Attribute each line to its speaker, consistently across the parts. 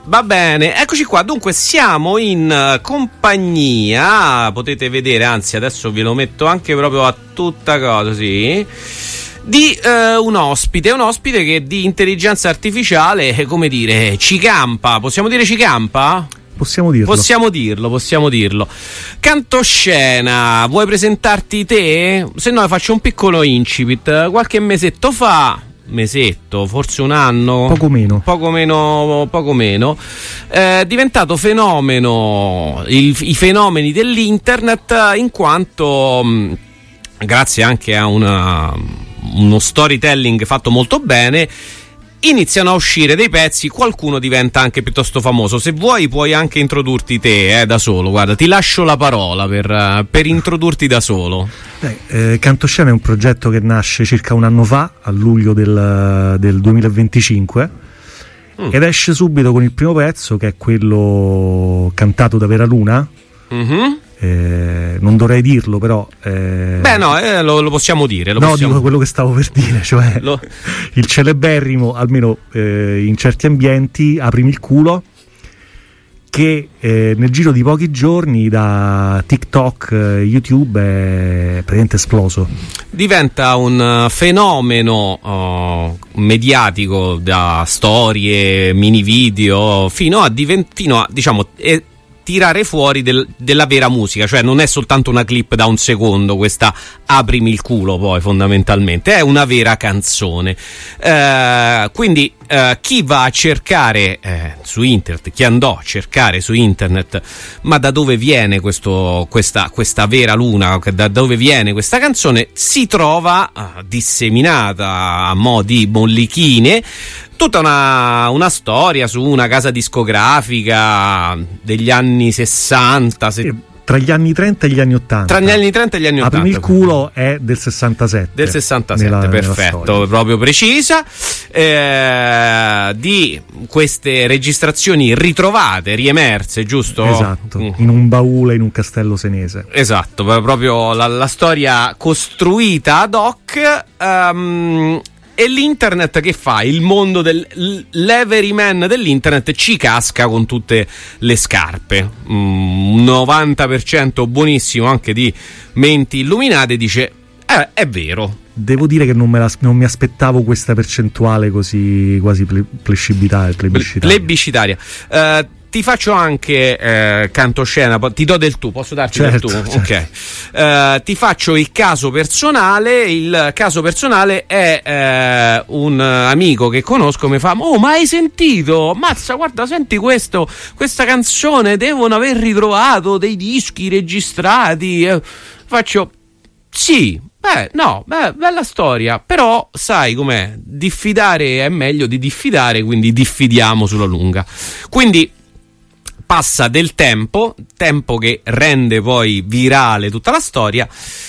Speaker 1: Va bene, eccoci qua. Dunque siamo in compagnia, potete vedere, anzi adesso ve lo metto anche proprio a tutta cosa, sì, di un ospite che di intelligenza artificiale, come dire, ci campa. Possiamo dire ci campa?
Speaker 2: Possiamo dirlo. Cantoscena,
Speaker 1: vuoi presentarti te? Se no faccio un piccolo incipit. Qualche mesetto, forse un anno, poco meno, è diventato fenomeno, i fenomeni dell'internet, in quanto grazie anche a uno storytelling fatto molto bene iniziano a uscire dei pezzi, qualcuno diventa anche piuttosto famoso. Se vuoi puoi anche introdurti te da solo, guarda, ti lascio la parola per introdurti da solo.
Speaker 2: Cantoscena è un progetto che nasce circa un anno fa, a luglio del 2025, ed esce subito con il primo pezzo, che è quello cantato da Vera Luna. Non dovrei dirlo, però
Speaker 1: lo possiamo dire.
Speaker 2: Dico quello che stavo per dire, cioè il celeberrimo, almeno in certi ambienti, Aprimi il culo, che nel giro di pochi giorni da TikTok, YouTube è praticamente esploso. Diventa un fenomeno mediatico, da storie, mini video, fino a diciamo tirare fuori della vera musica, cioè non è soltanto una clip da un secondo, questa Aprimi il culo, poi fondamentalmente è una vera canzone. Quindi chi va a cercare su internet, chi andò a cercare su internet, ma da dove viene questa Vera Luna, da dove viene questa canzone, si trova disseminata a mo' di mollichine tutta una storia su una casa discografica degli anni 60, tra gli anni 30 e gli anni 80. Aprimi il culo è del 67.
Speaker 1: Perfetto, proprio precisa. Di queste registrazioni ritrovate, riemerse, giusto?
Speaker 2: Esatto, in un baule in un castello senese.
Speaker 1: Esatto, proprio la storia costruita ad hoc. E l'internet che fa? Il mondo l'everyman dell'internet ci casca con tutte le scarpe. 90% buonissimo, anche di menti illuminate, dice è vero.
Speaker 2: Devo dire che non mi aspettavo questa percentuale così quasi plebiscitaria.
Speaker 1: Ti faccio anche Cantoscena, ti do del tu, posso darti del tu?
Speaker 2: Certo.
Speaker 1: Ok. Ti faccio il caso personale. Il caso personale è un amico che conosco, mi fa: ma hai sentito? Mazza, guarda, senti questa canzone, devono aver ritrovato dei dischi registrati. Faccio: sì, bella storia, però sai com'è, diffidare è meglio di diffidare, quindi diffidiamo sulla lunga. Quindi passa del tempo che rende poi virale tutta la storia,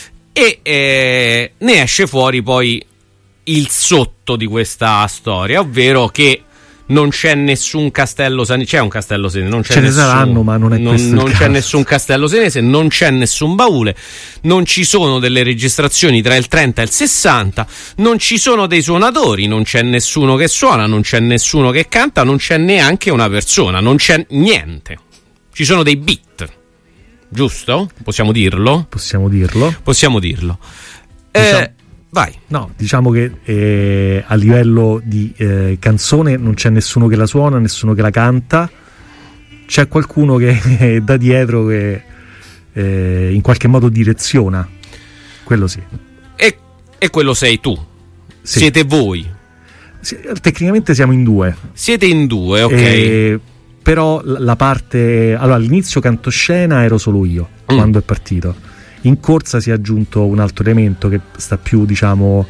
Speaker 1: e ne esce fuori poi il sotto di questa storia, ovvero che non c'è nessun castello senese. C'è un castello senese, non c'è
Speaker 2: ce ne saranno, ma non è questo
Speaker 1: non c'è nessun castello senese, non c'è nessun baule, non ci sono delle registrazioni tra il 30 e il 60, non ci sono dei suonatori, non c'è nessuno che suona, non c'è nessuno che canta, non c'è neanche una persona, non c'è niente. Ci sono dei beat, giusto? Possiamo dirlo. Vai.
Speaker 2: No, diciamo che a livello di canzone non c'è nessuno che la suona, nessuno che la canta, c'è qualcuno che è da dietro che in qualche modo direziona, quello sì.
Speaker 1: E quello sei tu, sì. Siete voi.
Speaker 2: Tecnicamente siamo in due.
Speaker 1: Siete in due, ok.
Speaker 2: Però la parte... Allora, all'inizio Cantoscena ero solo io, quando è partito. In corsa si è aggiunto un altro elemento che sta più, diciamo,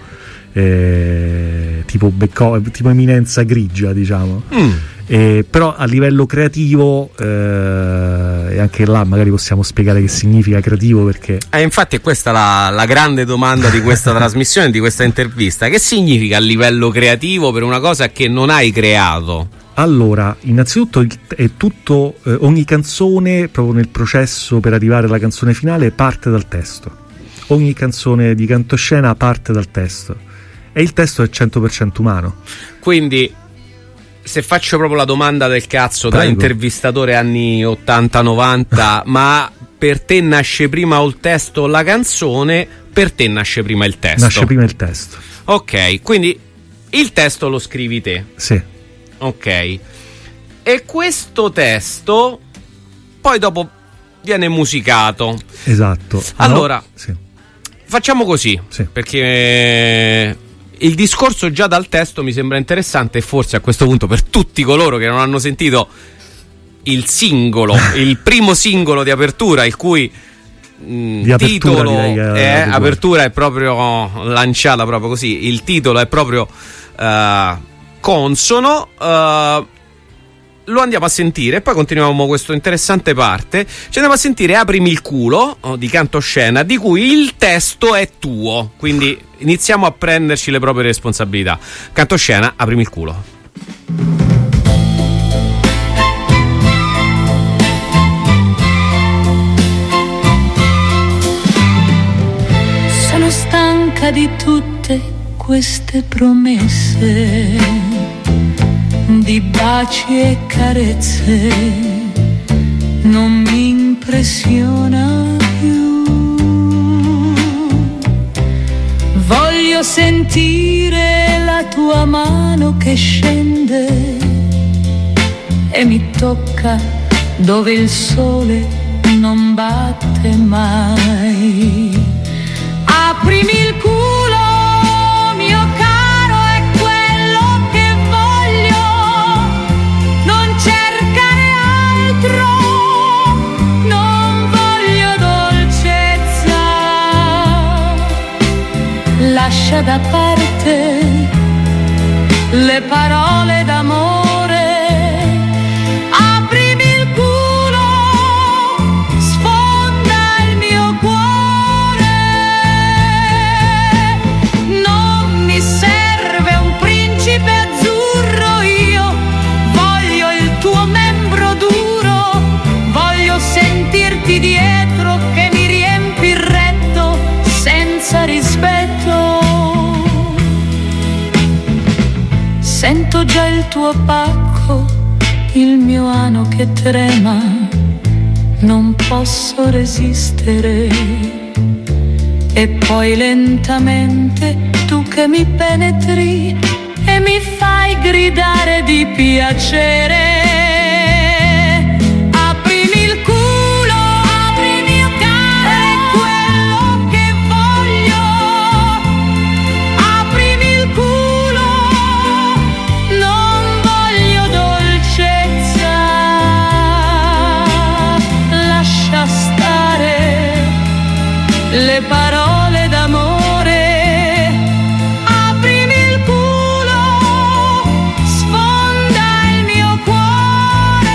Speaker 2: tipo eminenza grigia, diciamo. Però a livello creativo, e anche là magari possiamo spiegare che significa creativo, perché
Speaker 1: infatti è questa la grande domanda di questa trasmissione, di questa intervista. Che significa a livello creativo per una cosa che non hai creato?
Speaker 2: Allora, innanzitutto è tutto, ogni canzone, proprio nel processo per arrivare alla canzone finale, parte dal testo. Ogni canzone di Cantoscena parte dal testo, e il testo è 100% umano.
Speaker 1: Quindi se faccio proprio la domanda del cazzo,
Speaker 2: Prego.
Speaker 1: da intervistatore anni 80-90, ma per te nasce prima il testo o la canzone? Per te nasce prima il testo.
Speaker 2: Nasce prima il testo.
Speaker 1: Ok, quindi il testo lo scrivi te.
Speaker 2: Sì.
Speaker 1: Ok. E questo testo poi dopo viene musicato.
Speaker 2: Esatto.
Speaker 1: Allora,
Speaker 2: no? Sì.
Speaker 1: Facciamo così,
Speaker 2: sì,
Speaker 1: perché il discorso già dal testo mi sembra interessante, e forse a questo punto per tutti coloro che non hanno sentito il singolo, il primo singolo di apertura, il cui titolo è apertura, è proprio lanciata proprio così, il titolo è proprio consono, lo andiamo a sentire e poi continuiamo questa interessante parte. Ci andiamo a sentire Aprimi il culo di Cantoscena, di cui il testo è tuo, quindi iniziamo a prenderci le proprie responsabilità. Cantoscena, Aprimi il culo.
Speaker 3: Sono stanca di tutte queste promesse, di baci e carezze, non mi impressiona più. Voglio sentire la tua mano che scende e mi tocca dove il sole non batte mai. Aprimi il culo, mio caro, è quello che voglio, non cercare altro, non voglio dolcezza. Lascia da parte le parole d'amore. Dietro che mi riempi il retto senza rispetto. Sento già il tuo pacco, il mio ano che trema, non posso resistere. E poi lentamente tu che mi penetri e mi fai gridare di piacere. Le parole d'amore, aprimi il culo, sfonda il mio cuore,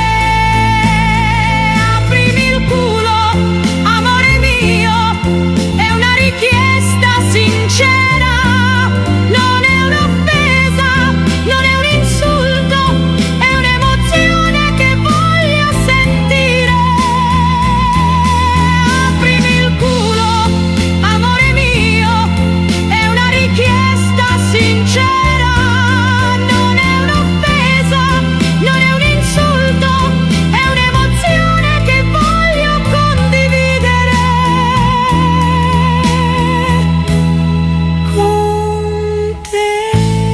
Speaker 3: aprimi il culo, amore mio, è una richiesta sincera, non è un'offesa, non è un insulto, è un'emozione che voglio sentire. Aprimi il culo, non è un'offesa, non è un insulto, è un'emozione che voglio condividere con te.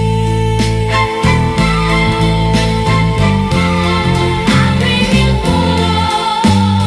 Speaker 3: Aprimi il culo.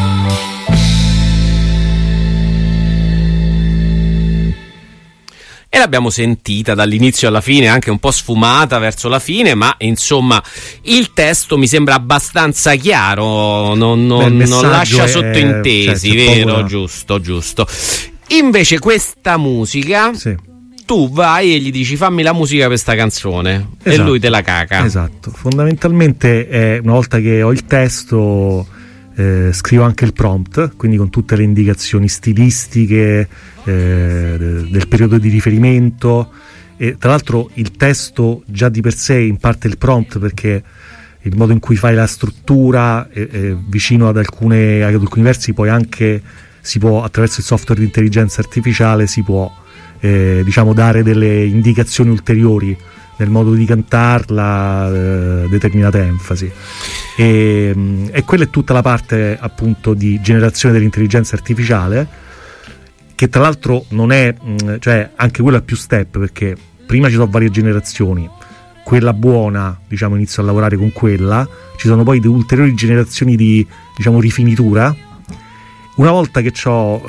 Speaker 1: E l'abbiamo sentita dall'inizio alla fine, anche un po' sfumata verso la fine, ma insomma il testo mi sembra abbastanza chiaro, non lascia sottintesi, vero? Paura. Giusto. Invece questa musica, sì, tu vai e gli dici fammi la musica per sta canzone, esatto, e lui te la caca.
Speaker 2: Esatto, fondamentalmente una volta che ho il testo scrivo anche il prompt, quindi con tutte le indicazioni stilistiche del periodo di riferimento, e tra l'altro il testo già di per sé in parte il prompt, perché il modo in cui fai la struttura vicino ad alcuni versi poi anche si può, attraverso il software di intelligenza artificiale si può diciamo dare delle indicazioni ulteriori nel modo di cantarla, determinate enfasi. E quella è tutta la parte appunto di generazione dell'intelligenza artificiale, che tra l'altro non è, cioè anche quella è più step, perché prima ci sono varie generazioni, quella buona, diciamo, inizio a lavorare con quella, ci sono poi ulteriori generazioni di, diciamo, rifinitura. Una volta che ho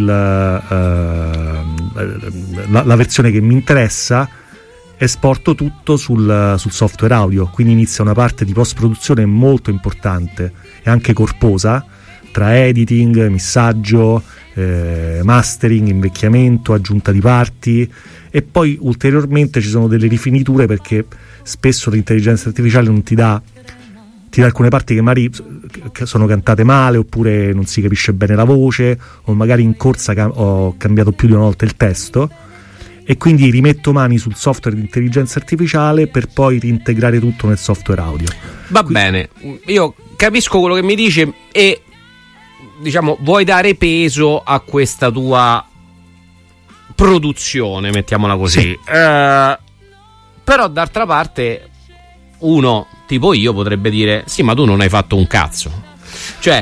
Speaker 2: la versione che mi interessa, esporto tutto sul software audio, quindi inizia una parte di post-produzione molto importante e anche corposa, tra editing, missaggio, mastering, invecchiamento, aggiunta di parti, e poi ulteriormente ci sono delle rifiniture, perché spesso l'intelligenza artificiale non ti dà alcune parti che magari sono cantate male, oppure non si capisce bene la voce, o magari in corsa ho cambiato più di una volta il testo, e quindi rimetto mani sul software di intelligenza artificiale per poi reintegrare tutto nel software audio.
Speaker 1: Bene, io capisco quello che mi dice, e diciamo vuoi dare peso a questa tua produzione, mettiamola così, sì. Però d'altra parte uno tipo io potrebbe dire sì, ma tu non hai fatto un cazzo, cioè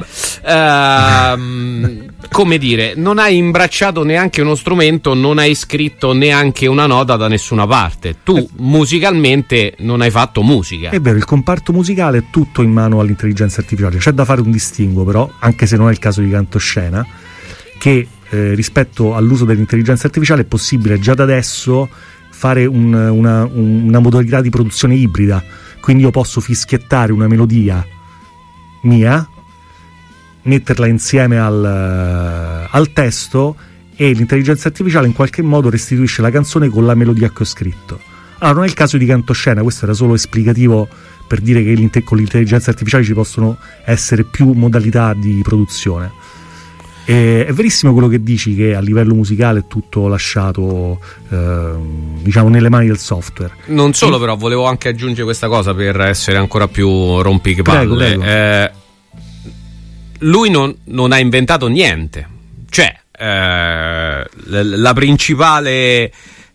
Speaker 1: come dire, non hai imbracciato neanche uno strumento, non hai scritto neanche una nota da nessuna parte, tu musicalmente non hai fatto musica.
Speaker 2: È vero, il comparto musicale è tutto in mano all'intelligenza artificiale. C'è da fare un distinguo però, anche se non è il caso di Cantoscena, che rispetto all'uso dell'intelligenza artificiale è possibile già da adesso fare una modalità di produzione ibrida, quindi io posso fischiettare una melodia mia, metterla insieme al testo, e l'intelligenza artificiale in qualche modo restituisce la canzone con la melodia che ho scritto. Allora, non è il caso di Cantoscena, questo era solo esplicativo per dire che con l'intelligenza artificiale ci possono essere più modalità di produzione. È verissimo quello che dici, che a livello musicale è tutto lasciato diciamo nelle mani del software.
Speaker 1: Non solo, però volevo anche aggiungere questa cosa per essere ancora più rompipalle.
Speaker 2: Prego.
Speaker 1: Lui non ha inventato niente, cioè la principale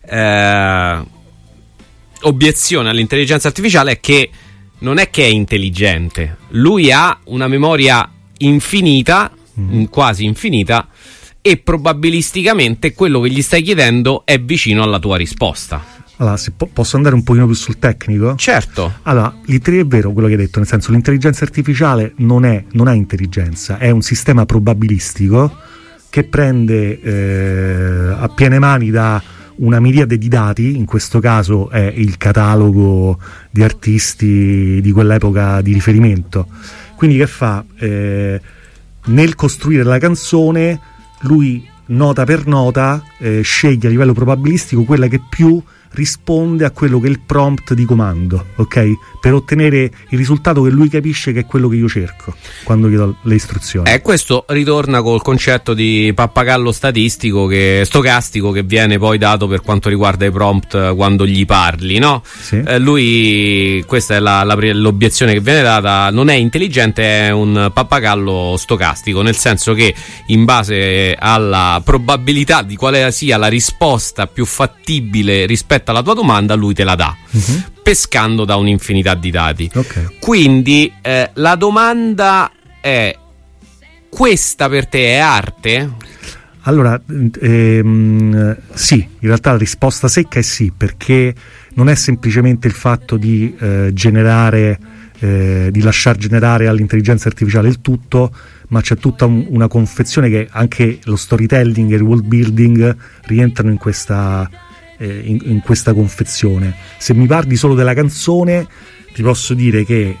Speaker 1: obiezione all'intelligenza artificiale è che non è che è intelligente, lui ha una memoria infinita, quasi infinita, e probabilisticamente quello che gli stai chiedendo è vicino alla tua risposta.
Speaker 2: Allora, se posso andare un pochino più sul tecnico?
Speaker 1: Certo.
Speaker 2: Allora, è vero quello che hai detto, nel senso, l'intelligenza artificiale non ha intelligenza, è un sistema probabilistico che prende a piene mani da una miriade di dati. In questo caso è il catalogo di artisti di quell'epoca di riferimento. Quindi che fa? Nel costruire la canzone, lui nota per nota sceglie a livello probabilistico quella che più risponde a quello che è il prompt di comando, ok? Per ottenere il risultato che lui capisce che è quello che io cerco quando gli do le istruzioni.
Speaker 1: Questo ritorna col concetto di pappagallo stocastico che viene poi dato per quanto riguarda i prompt quando gli parli, no?
Speaker 2: Sì.
Speaker 1: Lui, questa è l'obiezione che viene data, non è intelligente, è un pappagallo stocastico, nel senso che in base alla probabilità di quale sia la risposta più fattibile rispetto alla tua domanda, lui te la dà, pescando da un'infinità di dati.
Speaker 2: Okay.
Speaker 1: Quindi la domanda è: questa per te è arte?
Speaker 2: Allora, sì, in realtà la risposta secca è sì, perché non è semplicemente il fatto di generare, di lasciar generare all'intelligenza artificiale il tutto, ma c'è tutta una confezione che anche lo storytelling e il world building rientrano in questa confezione. Se mi parli solo della canzone, ti posso dire che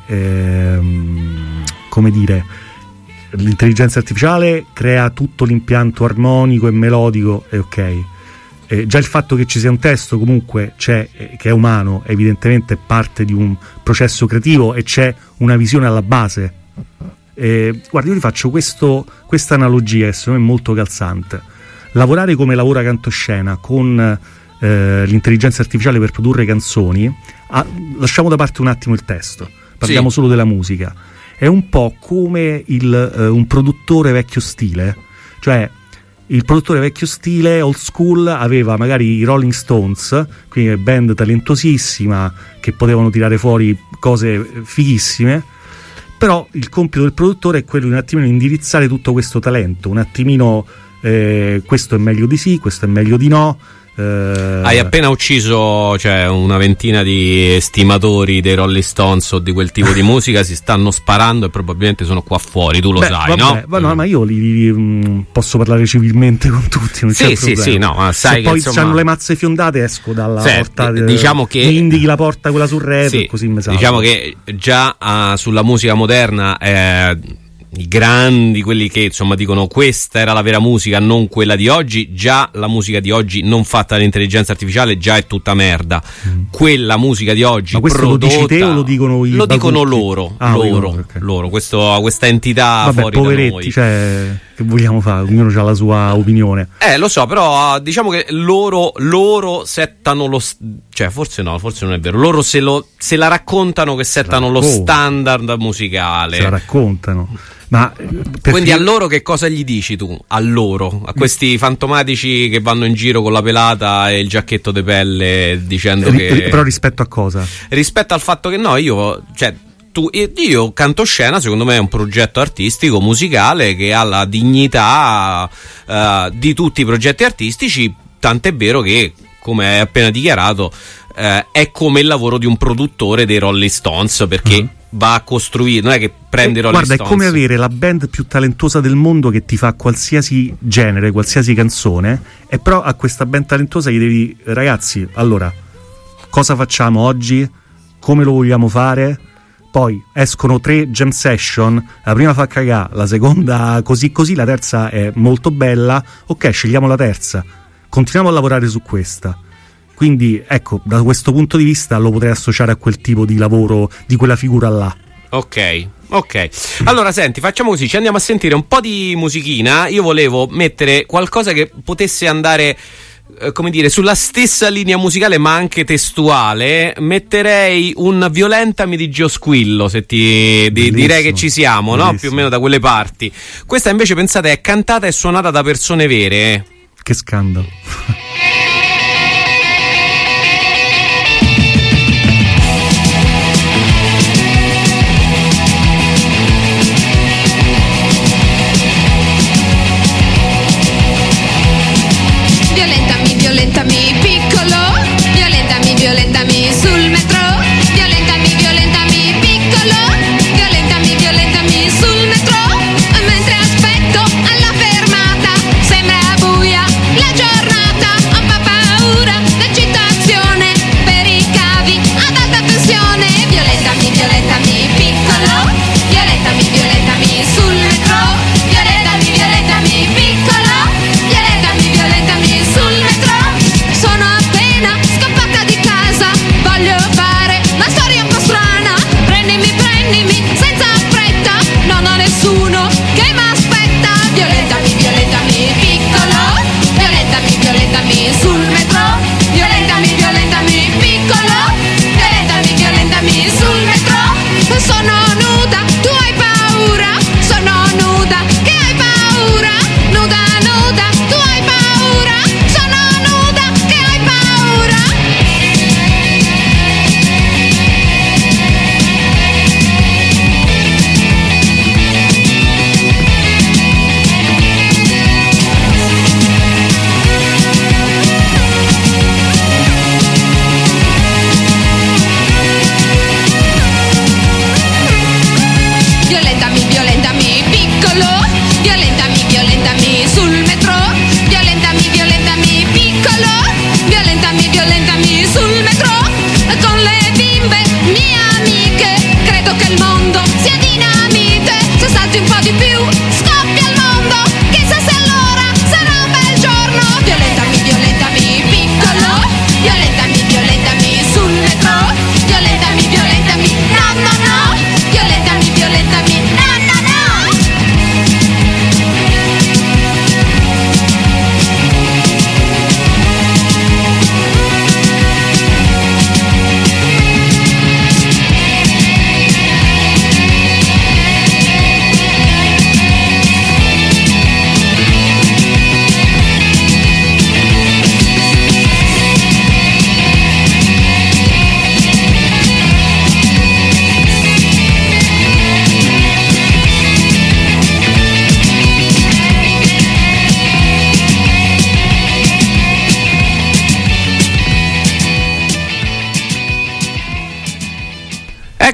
Speaker 2: come dire, l'intelligenza artificiale crea tutto l'impianto armonico e melodico, e ok. Già il fatto che ci sia un testo comunque che è umano, evidentemente è parte di un processo creativo e c'è una visione alla base. Guarda, io ti faccio questa analogia che secondo me è molto calzante. Lavorare come lavora Cantoscena con l'intelligenza artificiale per produrre canzoni, lasciamo da parte un attimo il testo, parliamo solo della musica. È un po' come un produttore vecchio stile, cioè il produttore vecchio stile, old school, aveva magari i Rolling Stones, quindi band talentosissima che potevano tirare fuori cose fighissime, però il compito del produttore è quello di un attimino indirizzare tutto questo talento, un attimino questo è meglio di sì, questo è meglio di no.
Speaker 1: Hai appena ucciso, cioè, una ventina di estimatori dei Rolling Stones o di quel tipo di musica si stanno sparando e probabilmente sono qua fuori, tu lo sai,
Speaker 2: vabbè,
Speaker 1: no?
Speaker 2: No, ma io posso parlare civilmente con tutti, non c'è problema.
Speaker 1: Sì, no, ma sai
Speaker 2: se
Speaker 1: che
Speaker 2: poi
Speaker 1: insomma,
Speaker 2: hanno le mazze fiondate, esco dalla porta,
Speaker 1: diciamo che
Speaker 2: mi indichi la porta quella sul retro, così mi sa.
Speaker 1: Diciamo che già sulla musica moderna i grandi, quelli che insomma dicono questa era la vera musica, non quella di oggi, già la musica di oggi non fatta dall'intelligenza artificiale già è tutta merda. Quella musica di oggi,
Speaker 2: ma questo
Speaker 1: prodotta,
Speaker 2: lo dici te o lo dicono i
Speaker 1: lo dicono
Speaker 2: bagucchi?
Speaker 1: loro, questa entità.
Speaker 2: Vabbè,
Speaker 1: fuori
Speaker 2: poveretti,
Speaker 1: da noi,
Speaker 2: cioè, che vogliamo fare? Ognuno ha la sua opinione.
Speaker 1: Lo so, però diciamo che loro settano cioè forse non è vero, loro se la raccontano che settano lo standard musicale,
Speaker 2: se la raccontano. Ma
Speaker 1: quindi a loro che cosa gli dici tu? A questi fantomatici che vanno in giro con la pelata e il giacchetto de pelle dicendo che...
Speaker 2: Però rispetto a cosa?
Speaker 1: Rispetto al fatto che io Cantoscena secondo me è un progetto artistico musicale che ha la dignità di tutti i progetti artistici, tant'è vero che, come hai appena dichiarato, è come il lavoro di un produttore dei Rolling Stones, perché va a costruire, non è che prende i Rolling Stones.
Speaker 2: Guarda, è come avere la band più talentuosa del mondo che ti fa qualsiasi genere, qualsiasi canzone, e però a questa band talentuosa gli devi, ragazzi, allora, cosa facciamo oggi? Come lo vogliamo fare? Poi escono 3 jam session, la prima fa cagare, la seconda così, la terza è molto bella, ok, scegliamo la terza, continuiamo a lavorare su questa. Quindi ecco, da questo punto di vista lo potrei associare a quel tipo di lavoro, di quella figura là.
Speaker 1: Ok. Allora senti, facciamo così, ci andiamo a sentire un po' di musichina. Io volevo mettere qualcosa che potesse andare, come dire, sulla stessa linea musicale ma anche testuale. Metterei un Violentami di Gio Squillo, se direi che ci siamo, no? Più o meno da quelle parti. Questa invece, pensate, è cantata e suonata da persone vere.
Speaker 2: Che scandalo.
Speaker 3: Violentami piccolo, violentami sul metro, violentami piccolo, violentami sul metro, mentre aspetto alla fermata, sembra buia la giornata, ho paura d'eccitazione per i cavi ad alta tensione, violentami piccolo, violentami sul metro, violentami piccolo, violentami sul metro. Sono appena scappata di casa, voglio fare una storia un po' strana. Prendimi senza fretta, non ho nessuno che m'aspetta. Violentami piccolo, violentami sul metro, violentami piccolo, violentami sul metro. Sono nuda, tu hai paura, sono nuda, che hai paura, nuda, tu hai paura, sono nuda, che hai paura. Violentami piccolo, violentami sul metro, violentami piccolo, violentami sul metro, con le bimbe mie amiche, credo che il mondo sia dinamite, se salti un po' di più scoppia il mondo, chissà se allora sarà un bel giorno. Violentami piccolo, violentami sul metro, violentami no, violentami no.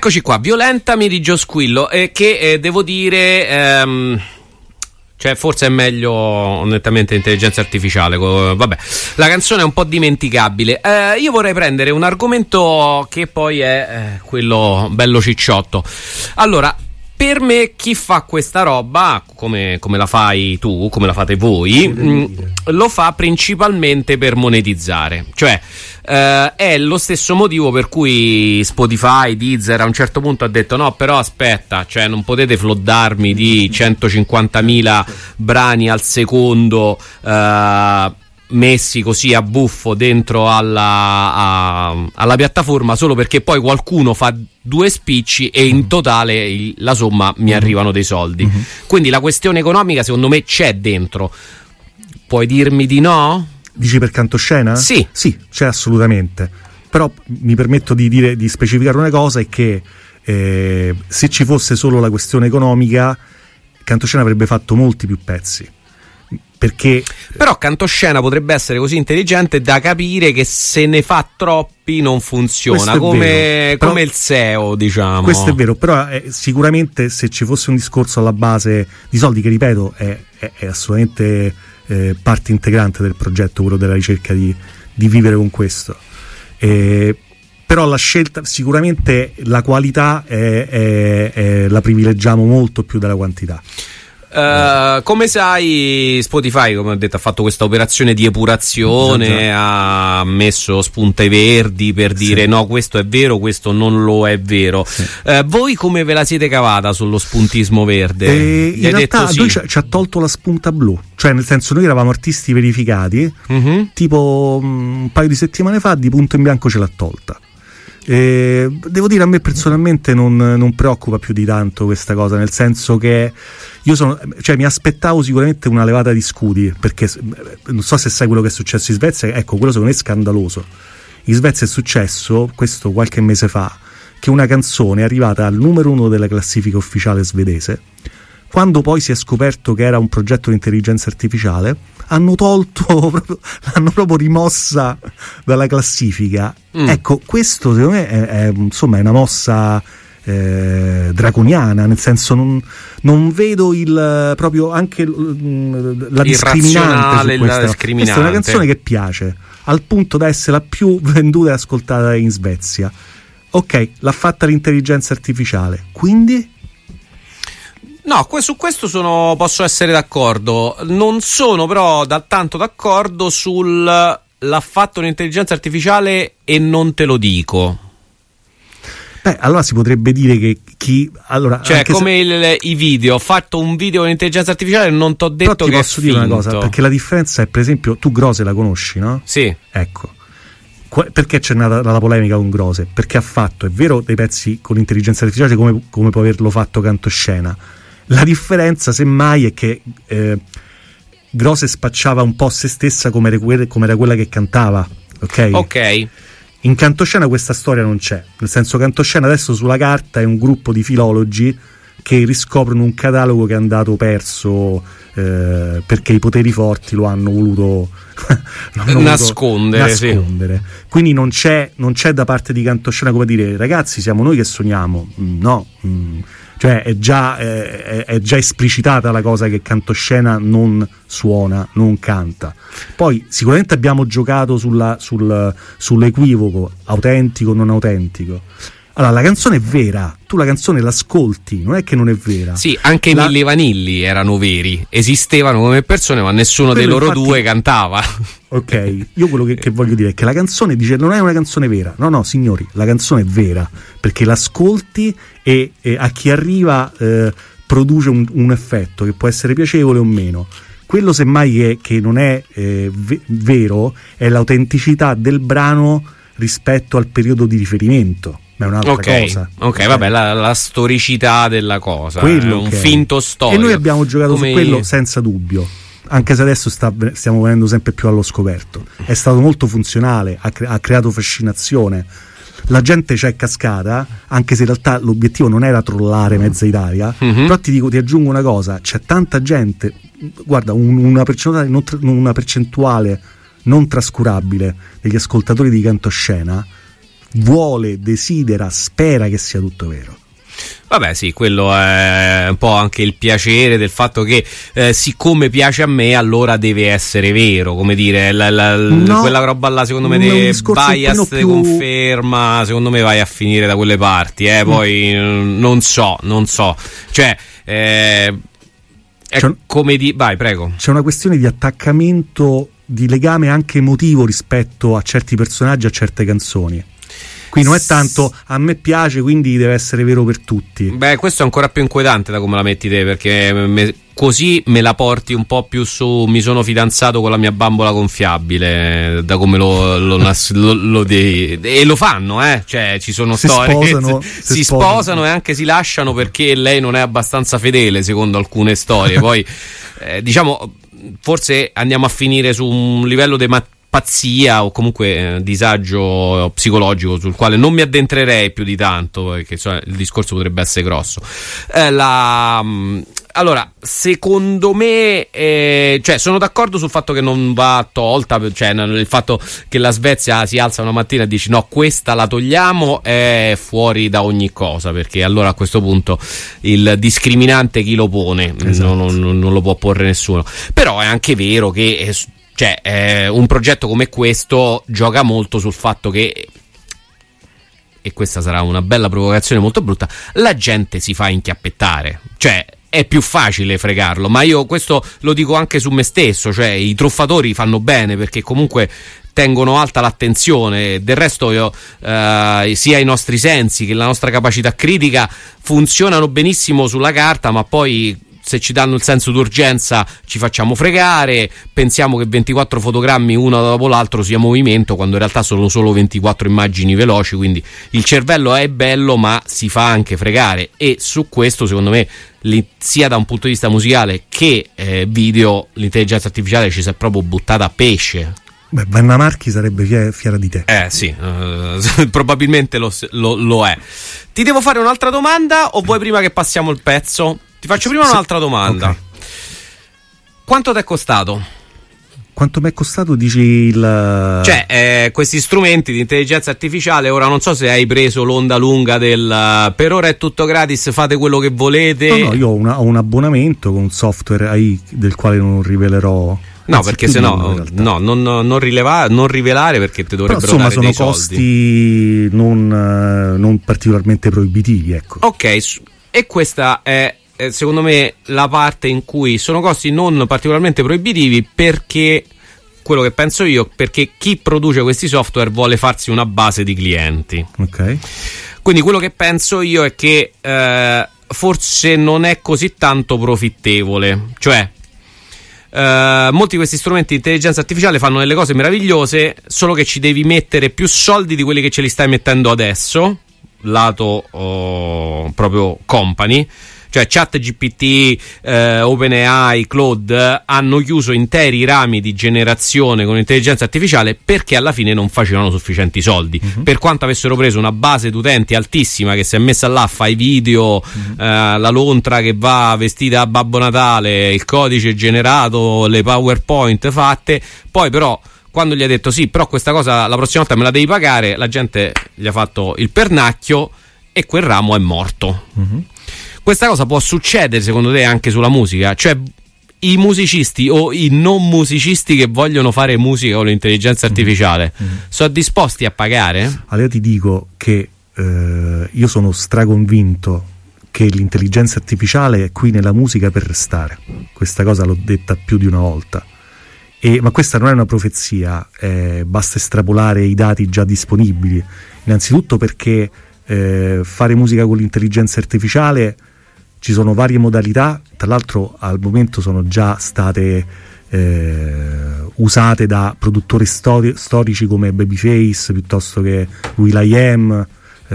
Speaker 1: Eccoci qua, Violentami di Gio Squillo, che devo dire... cioè forse è meglio nettamente intelligenza artificiale, vabbè, la canzone è un po' dimenticabile. Io vorrei prendere un argomento che poi è quello bello cicciotto. Allora, per me chi fa questa roba, come la fai tu, come la fate voi, lo fa principalmente per monetizzare. Cioè è lo stesso motivo per cui Spotify, Deezer a un certo punto ha detto no, però aspetta, cioè non potete floodarmi di 150.000 brani al secondo messi così a buffo dentro alla piattaforma solo perché poi qualcuno fa 2 spicci e in totale la somma mi arrivano dei soldi. Quindi la questione economica secondo me c'è dentro. Puoi dirmi di no?
Speaker 2: Dici per Cantoscena?
Speaker 1: Sì,
Speaker 2: c'è assolutamente. Però mi permetto di specificare una cosa, è che se ci fosse solo la questione economica, Cantoscena avrebbe fatto molti più pezzi. Perché
Speaker 1: però Cantoscena potrebbe essere così intelligente da capire che se ne fa troppi non funziona, come il SEO, diciamo.
Speaker 2: Questo è vero, però sicuramente se ci fosse un discorso alla base di soldi, che ripeto è assolutamente parte integrante del progetto, quello della ricerca di vivere con questo, però la scelta, sicuramente la qualità la privilegiamo molto più della quantità.
Speaker 1: Come sai, Spotify, come ho detto, ha fatto questa operazione di epurazione, ha messo spunte verdi per dire no, questo è vero, questo non lo è vero. Voi come ve la siete cavata sullo spuntismo verde?
Speaker 2: In realtà lui ci ha tolto la spunta blu, cioè nel senso, noi eravamo artisti verificati, tipo un paio di settimane fa di punto in bianco ce l'ha tolta. Devo dire, a me personalmente non preoccupa più di tanto questa cosa, nel senso che mi aspettavo sicuramente una levata di scudi, perché non so se sai quello che è successo in Svezia. Ecco, quello secondo me è scandaloso. In Svezia è successo, questo qualche mese fa, che una canzone è arrivata al numero 1 della classifica ufficiale svedese. Quando poi si è scoperto che era un progetto di intelligenza artificiale, l'hanno proprio rimossa dalla classifica. Ecco, questo secondo me è una mossa draconiana, nel senso non vedo proprio anche la discriminante su questa. Questa è una canzone che piace al punto da essere la più venduta e ascoltata in Svezia. Ok, l'ha fatta l'intelligenza artificiale, quindi
Speaker 1: no, su questo posso essere d'accordo. Non sono però tanto d'accordo sul l'ha fatto un'intelligenza artificiale e non te lo dico.
Speaker 2: Allora si potrebbe dire che
Speaker 1: cioè come i video, ho fatto un video con l'intelligenza artificiale e non t'ho detto che
Speaker 2: posso dire una cosa, perché la differenza è, per esempio, tu Grose la conosci, no?
Speaker 1: Sì.
Speaker 2: Ecco, perché c'è nata la polemica con Grose? Perché ha fatto, è vero, dei pezzi con l'intelligenza artificiale come può averlo fatto Cantoscena. La differenza semmai è che Grose spacciava un po' se stessa come era quella che cantava, ok? In Cantoscena questa storia non c'è, nel senso, Cantoscena adesso sulla carta è un gruppo di filologi che riscoprono un catalogo che è andato perso perché i poteri forti lo hanno voluto nascondere. Sì. Quindi non c'è da parte di Cantoscena come dire ragazzi siamo noi che suoniamo, no. Cioè è già esplicitata la cosa che Cantoscena non suona, non canta. Poi sicuramente abbiamo giocato sull'equivoco autentico non autentico. Allora, la canzone è vera, tu la canzone l'ascolti, non è che non è vera.
Speaker 1: Sì, anche i Milli Vanilli erano veri, esistevano come persone, ma nessuno dei loro due cantava.
Speaker 2: Ok, io quello che voglio dire è che la canzone dice non è una canzone vera. No, signori, la canzone è vera, perché l'ascolti e a chi arriva produce un effetto che può essere piacevole o meno. Quello semmai che non è vero è l'autenticità del brano rispetto al periodo di riferimento. Ma è un'altra cosa.
Speaker 1: Ok, vabbè, la storicità della cosa,
Speaker 2: quello
Speaker 1: un finto storico.
Speaker 2: E noi abbiamo giocato su quello senza dubbio, anche se adesso stiamo venendo sempre più allo scoperto. È stato molto funzionale, ha creato fascinazione. La gente c'è cascata, anche se in realtà l'obiettivo non era trollare mezza Italia. Però ti aggiungo una cosa, c'è tanta gente, guarda, una percentuale non trascurabile degli ascoltatori di Cantoscena vuole, desidera, spera che sia tutto vero.
Speaker 1: Vabbè, sì, quello è un po' anche il piacere del fatto che siccome piace a me, allora deve essere vero, come dire, quella roba là, secondo me, bias te conferma, secondo me vai a finire da quelle parti, poi non so, cioè vai, prego.
Speaker 2: C'è una questione di attaccamento, di legame anche emotivo rispetto a certi personaggi, a certe canzoni. Qui non è tanto a me piace, quindi deve essere vero per tutti.
Speaker 1: Beh, questo è ancora più inquietante da come la metti te, perché così me la porti un po' più su mi sono fidanzato con la mia bambola gonfiabile, da come e lo fanno, cioè ci sono storie si sposano e anche si lasciano perché lei non è abbastanza fedele secondo alcune storie. Poi diciamo forse andiamo a finire su un livello di pazzia o comunque disagio psicologico sul quale non mi addentrerei più di tanto, perché il discorso potrebbe essere grosso. Allora, secondo me, cioè sono d'accordo sul fatto che non va tolta, cioè il fatto che la Svezia si alza una mattina e dice no, questa la togliamo, è fuori da ogni cosa, perché allora a questo punto il discriminante chi lo pone? Esatto. Non lo può porre nessuno. Però è anche vero che un progetto come questo gioca molto sul fatto che, e questa sarà una bella provocazione molto brutta, la gente si fa inchiappettare, cioè è più facile fregarlo, ma io questo lo dico anche su me stesso, cioè i truffatori fanno bene perché comunque tengono alta l'attenzione. Del resto sia i nostri sensi che la nostra capacità critica funzionano benissimo sulla carta, ma poi se ci danno il senso d'urgenza ci facciamo fregare, pensiamo che 24 fotogrammi uno dopo l'altro sia movimento, quando in realtà sono solo 24 immagini veloci, quindi il cervello è bello ma si fa anche fregare, e su questo secondo me sia da un punto di vista musicale che video l'intelligenza artificiale ci si è proprio buttata a pesce.
Speaker 2: Beh, Vanna Marchi sarebbe fiera di te.
Speaker 1: Sì, probabilmente lo è. Ti devo fare un'altra domanda o vuoi prima che passiamo il pezzo? Ti faccio prima un'altra domanda. Okay. Quanto ti è costato?
Speaker 2: Quanto mi è costato, dici il...
Speaker 1: Cioè, questi strumenti di intelligenza artificiale, ora non so se hai preso l'onda lunga del per ora è tutto gratis, fate quello che volete.
Speaker 2: No, io ho un abbonamento con un software AI del quale non rivelerò.
Speaker 1: No, perché sennò non rivelare, perché ti dovrebbero dare dei soldi.
Speaker 2: Insomma, sono costi non particolarmente proibitivi, ecco.
Speaker 1: Ok, e questa è secondo me la parte in cui sono costi non particolarmente proibitivi, perché quello che penso io, perché chi produce questi software vuole farsi una base di clienti.
Speaker 2: Ok.
Speaker 1: Quindi quello che penso io è che forse non è così tanto profittevole, cioè molti di questi strumenti di intelligenza artificiale fanno delle cose meravigliose, solo che ci devi mettere più soldi di quelli che ce li stai mettendo adesso, lato proprio company. Cioè ChatGPT, OpenAI, Claude hanno chiuso interi rami di generazione con intelligenza artificiale perché alla fine non facevano sufficienti soldi. Per quanto avessero preso una base d'utenti altissima che si è messa là, fa i video, la lontra che va vestita a Babbo Natale, il codice generato, le PowerPoint fatte, poi però quando gli ha detto sì, però questa cosa la prossima volta me la devi pagare, la gente gli ha fatto il pernacchio e quel ramo è morto. Questa cosa può succedere secondo te anche sulla musica? Cioè i musicisti o i non musicisti che vogliono fare musica con l'intelligenza artificiale sono disposti a pagare?
Speaker 2: Allora io ti dico che io sono straconvinto che l'intelligenza artificiale è qui nella musica per restare. Questa cosa l'ho detta più di una volta. Ma questa non è una profezia, basta estrapolare i dati già disponibili. Innanzitutto perché fare musica con l'intelligenza artificiale ci sono varie modalità, tra l'altro al momento sono già state usate da produttori storici come Babyface, piuttosto che will.i.am,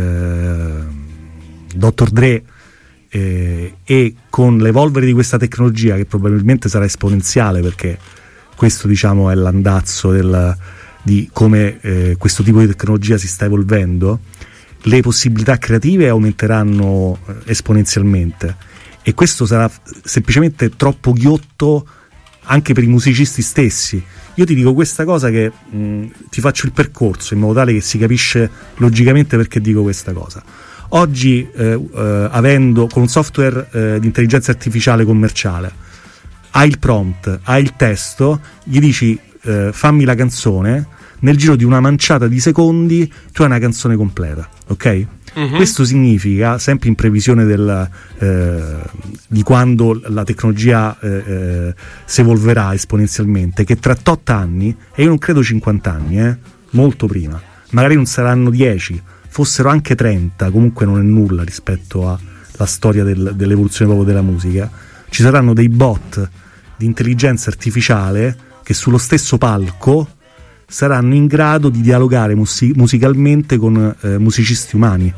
Speaker 2: Dr. Dre, e con l'evolvere di questa tecnologia, che probabilmente sarà esponenziale, perché questo diciamo è l'andazzo di come questo tipo di tecnologia si sta evolvendo, le possibilità creative aumenteranno esponenzialmente, e questo sarà semplicemente troppo ghiotto anche per i musicisti stessi. Io ti dico questa cosa che ti faccio il percorso in modo tale che si capisce logicamente perché dico questa cosa. Oggi avendo con un software di intelligenza artificiale commerciale, hai il prompt, hai il testo, gli dici fammi la canzone, nel giro di una manciata di secondi tu hai una canzone completa, ok? Mm-hmm. Questo significa, sempre in previsione di quando la tecnologia si evolverà esponenzialmente, che tra 8 anni, e io non credo 50 anni, molto prima, magari non saranno 10, fossero anche 30, comunque non è nulla rispetto alla storia dell'evoluzione proprio della musica, ci saranno dei bot di intelligenza artificiale che sullo stesso palco saranno in grado di dialogare musicalmente con musicisti umani.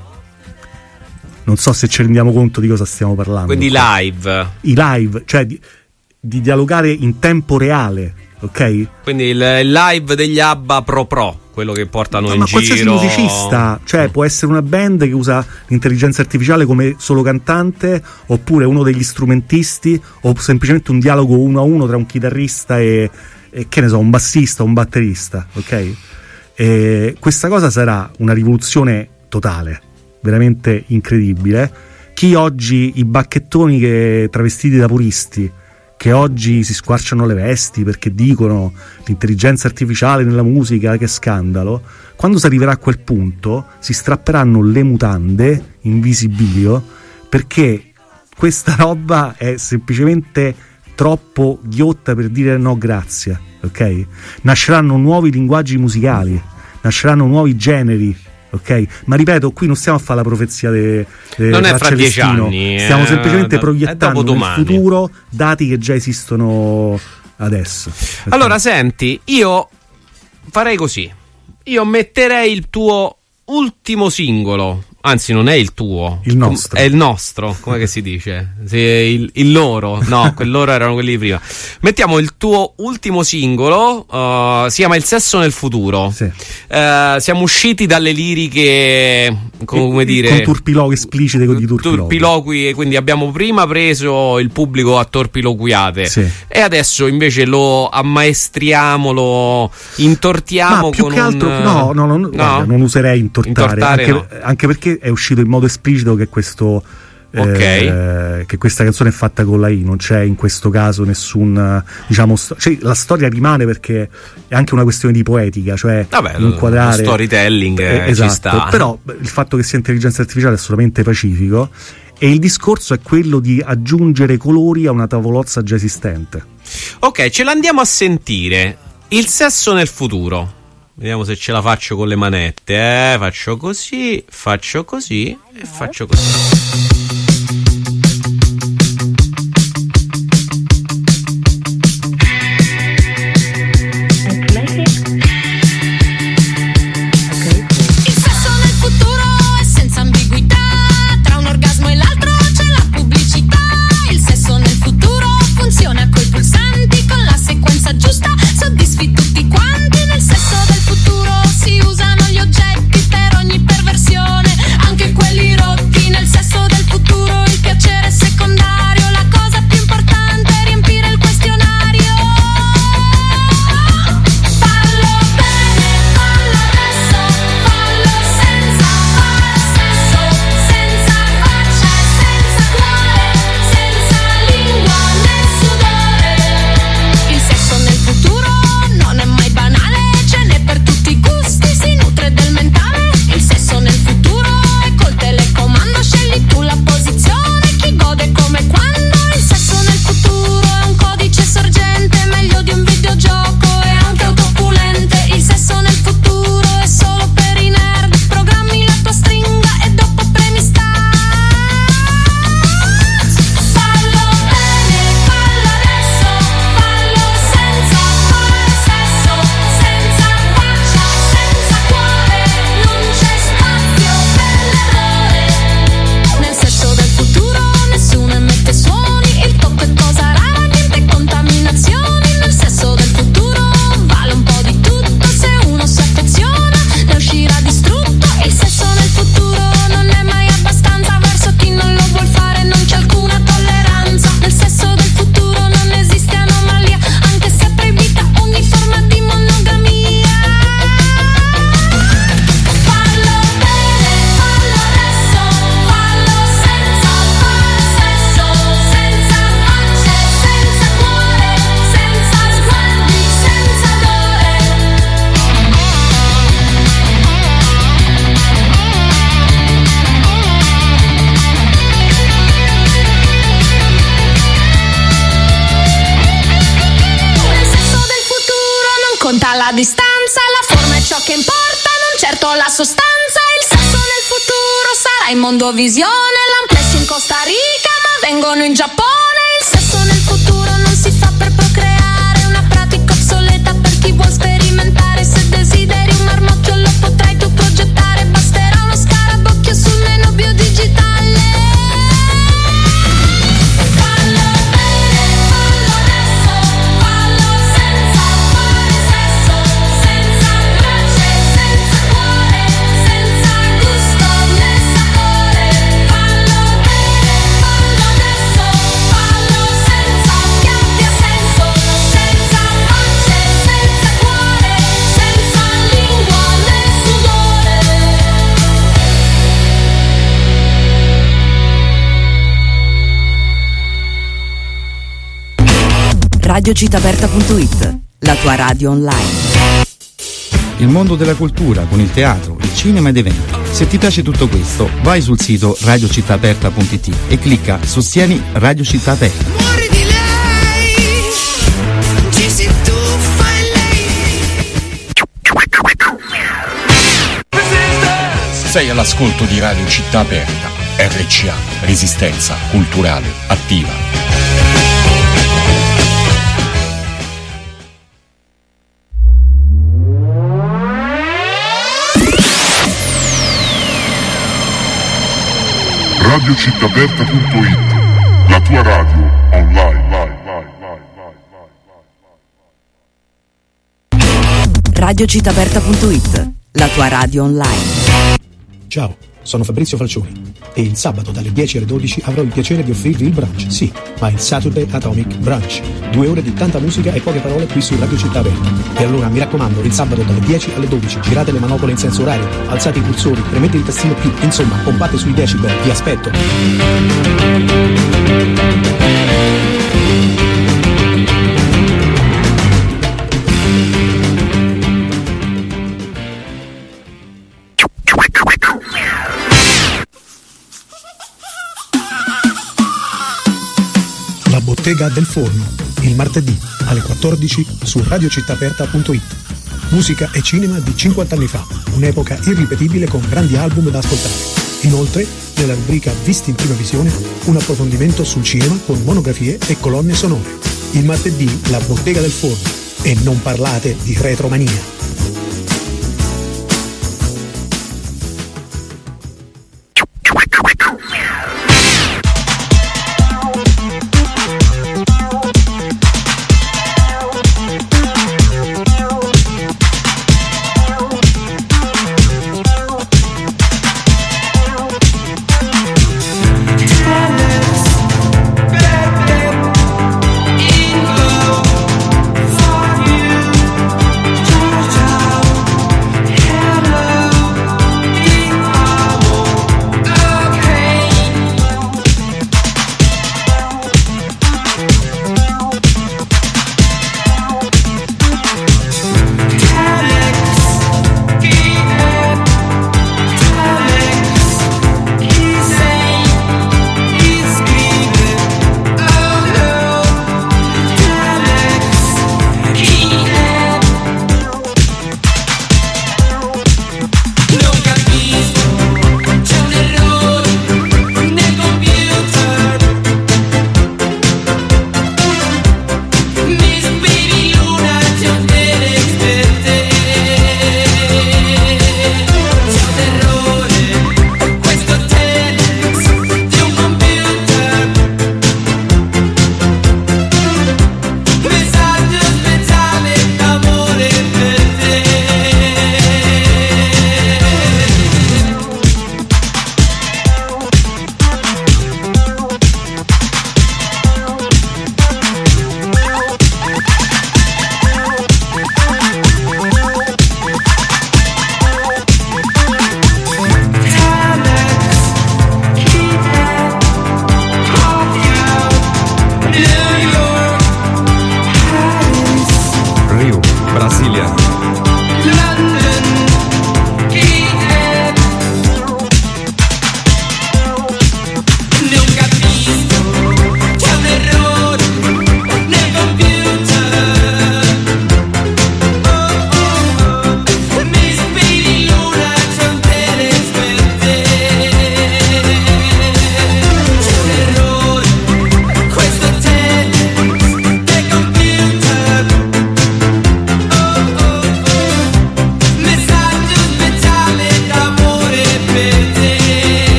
Speaker 2: Non so se ci rendiamo conto di cosa stiamo parlando.
Speaker 1: Quindi live.
Speaker 2: I live, cioè di dialogare in tempo reale, ok?
Speaker 1: Quindi il live degli ABBA Pro, quello che portano in
Speaker 2: ma
Speaker 1: giro.
Speaker 2: Qualsiasi musicista, cioè può essere una band che usa l'intelligenza artificiale come solo cantante, oppure uno degli strumentisti, o semplicemente un dialogo 1 a 1 tra un chitarrista e che ne so, un bassista o un batterista, ok? E questa cosa sarà una rivoluzione totale, veramente incredibile. Chi oggi, i bacchettoni che travestiti da puristi, che oggi si squarciano le vesti perché dicono l'intelligenza artificiale nella musica, che scandalo, quando si arriverà a quel punto si strapperanno le mutande in visibilio, perché questa roba è semplicemente troppo ghiotta per dire no grazie, ok? Nasceranno nuovi linguaggi musicali, nasceranno nuovi generi, ok? Ma ripeto, qui non stiamo a fare la profezia
Speaker 1: non è fra 10 anni,
Speaker 2: stiamo semplicemente proiettando nel futuro dati che già esistono adesso, okay?
Speaker 1: Allora senti, io farei così, io metterei il tuo ultimo singolo, anzi non è il tuo,
Speaker 2: il nostro,
Speaker 1: è il nostro, come che si dice? Il loro, no, quel loro erano quelli di prima. Mettiamo il tuo ultimo singolo, si chiama Il sesso nel futuro.
Speaker 2: Sì.
Speaker 1: Siamo usciti dalle liriche, come dire,
Speaker 2: con turpiloqui esplicite, con
Speaker 1: turpiloqui, quindi abbiamo prima preso il pubblico a torpiloquiate,
Speaker 2: sì,
Speaker 1: e adesso invece lo ammaestriamo, lo intortiamo.
Speaker 2: Ma più
Speaker 1: con
Speaker 2: che altro guarda, non userei intortare anche perché è uscito in modo esplicito che questo che questa canzone è fatta con la I, non c'è in questo caso nessun, diciamo, cioè, la storia rimane perché è anche una questione di poetica, cioè inquadrare
Speaker 1: lo storytelling,
Speaker 2: esatto,
Speaker 1: ci sta.
Speaker 2: Però il fatto che sia intelligenza artificiale è assolutamente pacifico, e il discorso è quello di aggiungere colori a una tavolozza già esistente.
Speaker 1: Ok, ce l'andiamo a sentire. Il sesso nel futuro. Vediamo se ce la faccio con le manette. Faccio così e faccio così.
Speaker 3: Si usano gli oggetti per ogni perversione, anche quelli rotti nel sesso del distanza, la forma è ciò che importa, non certo la sostanza. Il sesso nel futuro sarà in mondovisione, l'amplesso in Costa Rica, ma vengono in Giappone. Il sesso nel futuro non si fa per procreare, una pratica obsoleta per chi vuol sperimentare. Se desideri un marmocchio lo potrai tu progettare, basterà uno scarabocchio sul menu biodigitale.
Speaker 4: Radiocitaaperta.it, la tua radio online.
Speaker 5: Il mondo della cultura con il teatro, il cinema ed eventi. Se ti piace tutto questo, vai sul sito radiocitaaperta.it e clicca Sostieni Radio Città Aperta.
Speaker 6: Muori di lei, ci si tuffa in lei.
Speaker 7: Sei all'ascolto di Radio Città Aperta, RCA, Resistenza Culturale Attiva.
Speaker 8: Radiocitaaperta.it, la tua radio online.
Speaker 4: Radiocitaaperta.it, la tua radio online.
Speaker 9: Ciao, sono Fabrizio Falcioni e il sabato dalle 10 alle 12 avrò il piacere di offrirvi il brunch, sì, ma il Saturday Atomic Brunch. 2 ore di tanta musica e poche parole qui su Radio Città Aperta. E allora mi raccomando, il sabato dalle 10 alle 12 girate le manopole in senso orario, alzate i cursori, premete il tastino più, insomma, pompate sui decibel, vi aspetto. La bottega del forno, il martedì alle 14 su radiocitaaperta.it. Musica e cinema di 50 anni fa, un'epoca irripetibile con grandi album da ascoltare. Inoltre, nella rubrica Visti in prima visione, un approfondimento sul cinema con monografie e colonne sonore. Il martedì, la bottega del forno. E non parlate di retromania.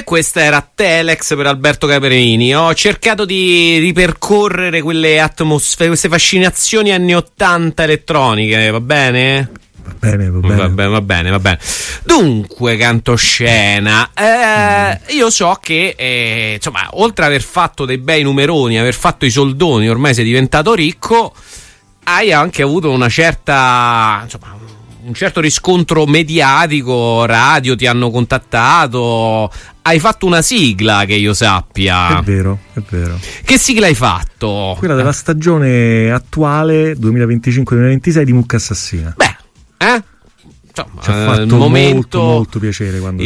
Speaker 1: E questa era Telex per Alberto Caperini. Ho cercato di ripercorrere quelle atmosfere, queste fascinazioni anni 80 elettroniche, va bene? Va bene. Dunque, Cantoscena, io so che insomma, oltre ad aver fatto dei bei numeroni, aver fatto i soldoni, ormai sei diventato ricco, hai anche avuto una certa, insomma, un certo riscontro mediatico, radio ti hanno contattato, hai fatto una sigla che io sappia.
Speaker 2: È vero.
Speaker 1: Che sigla hai fatto?
Speaker 2: Quella della stagione attuale 2025-2026 di Mucca Assassina.
Speaker 1: Beh,
Speaker 2: insomma, ci ha fatto molto piacere quando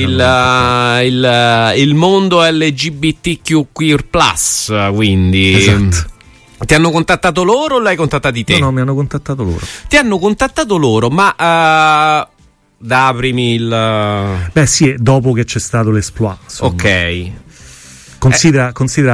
Speaker 1: il mondo LGBTQ queer plus, quindi
Speaker 2: esatto.
Speaker 1: Ti hanno contattato loro o l'hai contattati te?
Speaker 2: No, mi hanno contattato loro.
Speaker 1: Ti hanno contattato loro, ma aprimi il...
Speaker 2: Beh sì, dopo che c'è stato l'esploit, insomma.
Speaker 1: Ok.
Speaker 2: Considera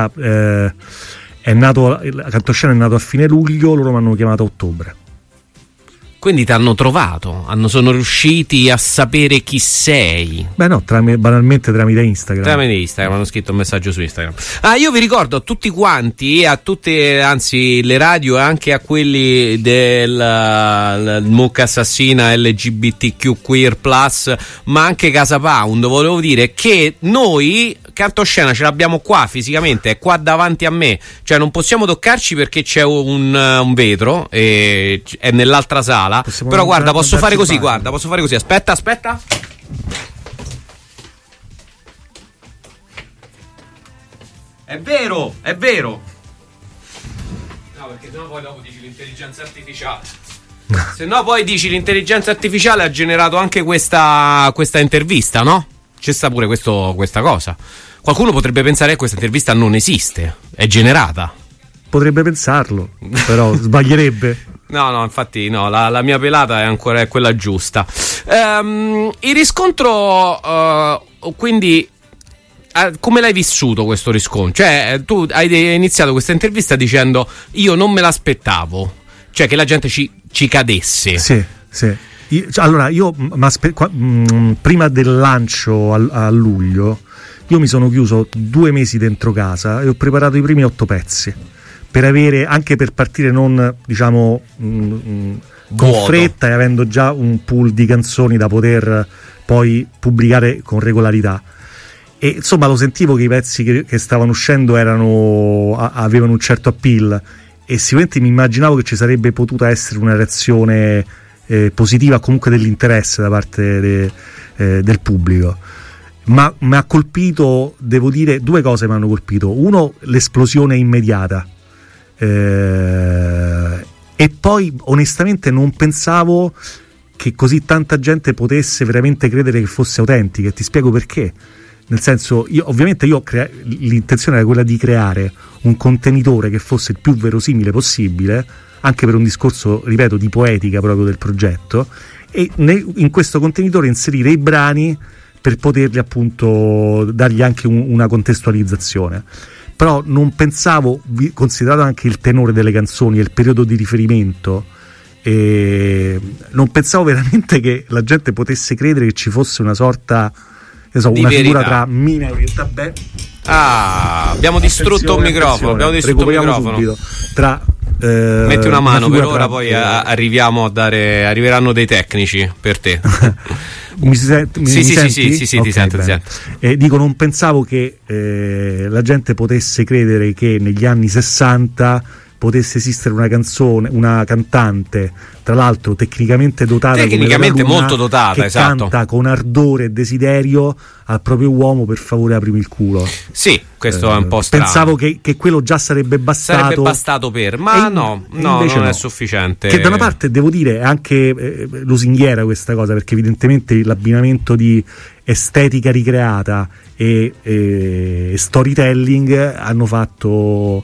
Speaker 2: è nato, Cantoscena è nato a fine luglio, loro mi hanno chiamato a ottobre.
Speaker 1: Quindi ti hanno trovato, sono riusciti a sapere chi sei.
Speaker 2: Beh no, banalmente tramite Instagram.
Speaker 1: Tramite Instagram, hanno scritto un messaggio su Instagram. Io vi ricordo a tutti quanti, a tutte, anzi le radio e anche a quelli del Mucca Assassina LGBTQ Queer Plus, ma anche Casa Pound, volevo dire che noi Cantoscena ce l'abbiamo qua fisicamente, è qua davanti a me, cioè non possiamo toccarci perché c'è un vetro e è nell'altra sala. Però guarda, posso fare così, aspetta. È vero. No, perché sennò poi dopo dici l'intelligenza artificiale. Se no poi dici l'intelligenza artificiale ha generato anche questa intervista, no? C'è sta pure questa cosa. Qualcuno potrebbe pensare che questa intervista non esiste, è generata.
Speaker 2: Potrebbe pensarlo, però sbaglierebbe.
Speaker 1: No, infatti no, la mia pelata è ancora quella giusta. Il riscontro, quindi, come l'hai vissuto questo riscontro? Cioè, tu hai iniziato questa intervista dicendo io non me l'aspettavo, cioè che la gente ci cadesse.
Speaker 2: Sì. Allora, io prima del lancio a luglio, io mi sono chiuso 2 mesi dentro casa e ho preparato i primi 8 pezzi. Per avere, anche per partire non, diciamo, con fretta e avendo già un pool di canzoni da poter poi pubblicare con regolarità. E insomma lo sentivo che i pezzi che stavano uscendo avevano un certo appeal e sicuramente mi immaginavo che ci sarebbe potuta essere una reazione positiva, comunque dell'interesse da parte del pubblico. Ma mi ha colpito, devo dire, 2 cose mi hanno colpito. Uno, l'esplosione immediata. E poi onestamente non pensavo che così tanta gente potesse veramente credere che fosse autentica, e ti spiego perché. Nel senso, l'intenzione era quella di creare un contenitore che fosse il più verosimile possibile, anche per un discorso, ripeto, di poetica proprio del progetto, e in questo contenitore inserire i brani per poterli appunto dargli anche una contestualizzazione. Però non pensavo, considerato anche il tenore delle canzoni e il periodo di riferimento, non pensavo veramente che la gente potesse credere che ci fosse una sorta, una verità. Figura tra Mina e Tabè.
Speaker 1: Abbiamo distrutto un microfono.
Speaker 2: Subito,
Speaker 1: metti una mano per ora, poi arriveranno dei tecnici per te.
Speaker 2: Mi senti?
Speaker 1: Sì, ti sento.
Speaker 2: Dico, non pensavo che la gente potesse credere che negli anni 60 potesse esistere una cantante, tra l'altro tecnicamente
Speaker 1: molto dotata,
Speaker 2: che
Speaker 1: esatto,
Speaker 2: canta con ardore e desiderio al proprio uomo: per favore aprimi il culo.
Speaker 1: Sì, questo è un po' strano.
Speaker 2: Pensavo che quello già sarebbe bastato
Speaker 1: ma no, non è sufficiente.
Speaker 2: Che da una parte, devo dire, è anche lusinghiera questa cosa, perché evidentemente l'abbinamento di estetica ricreata e storytelling hanno fatto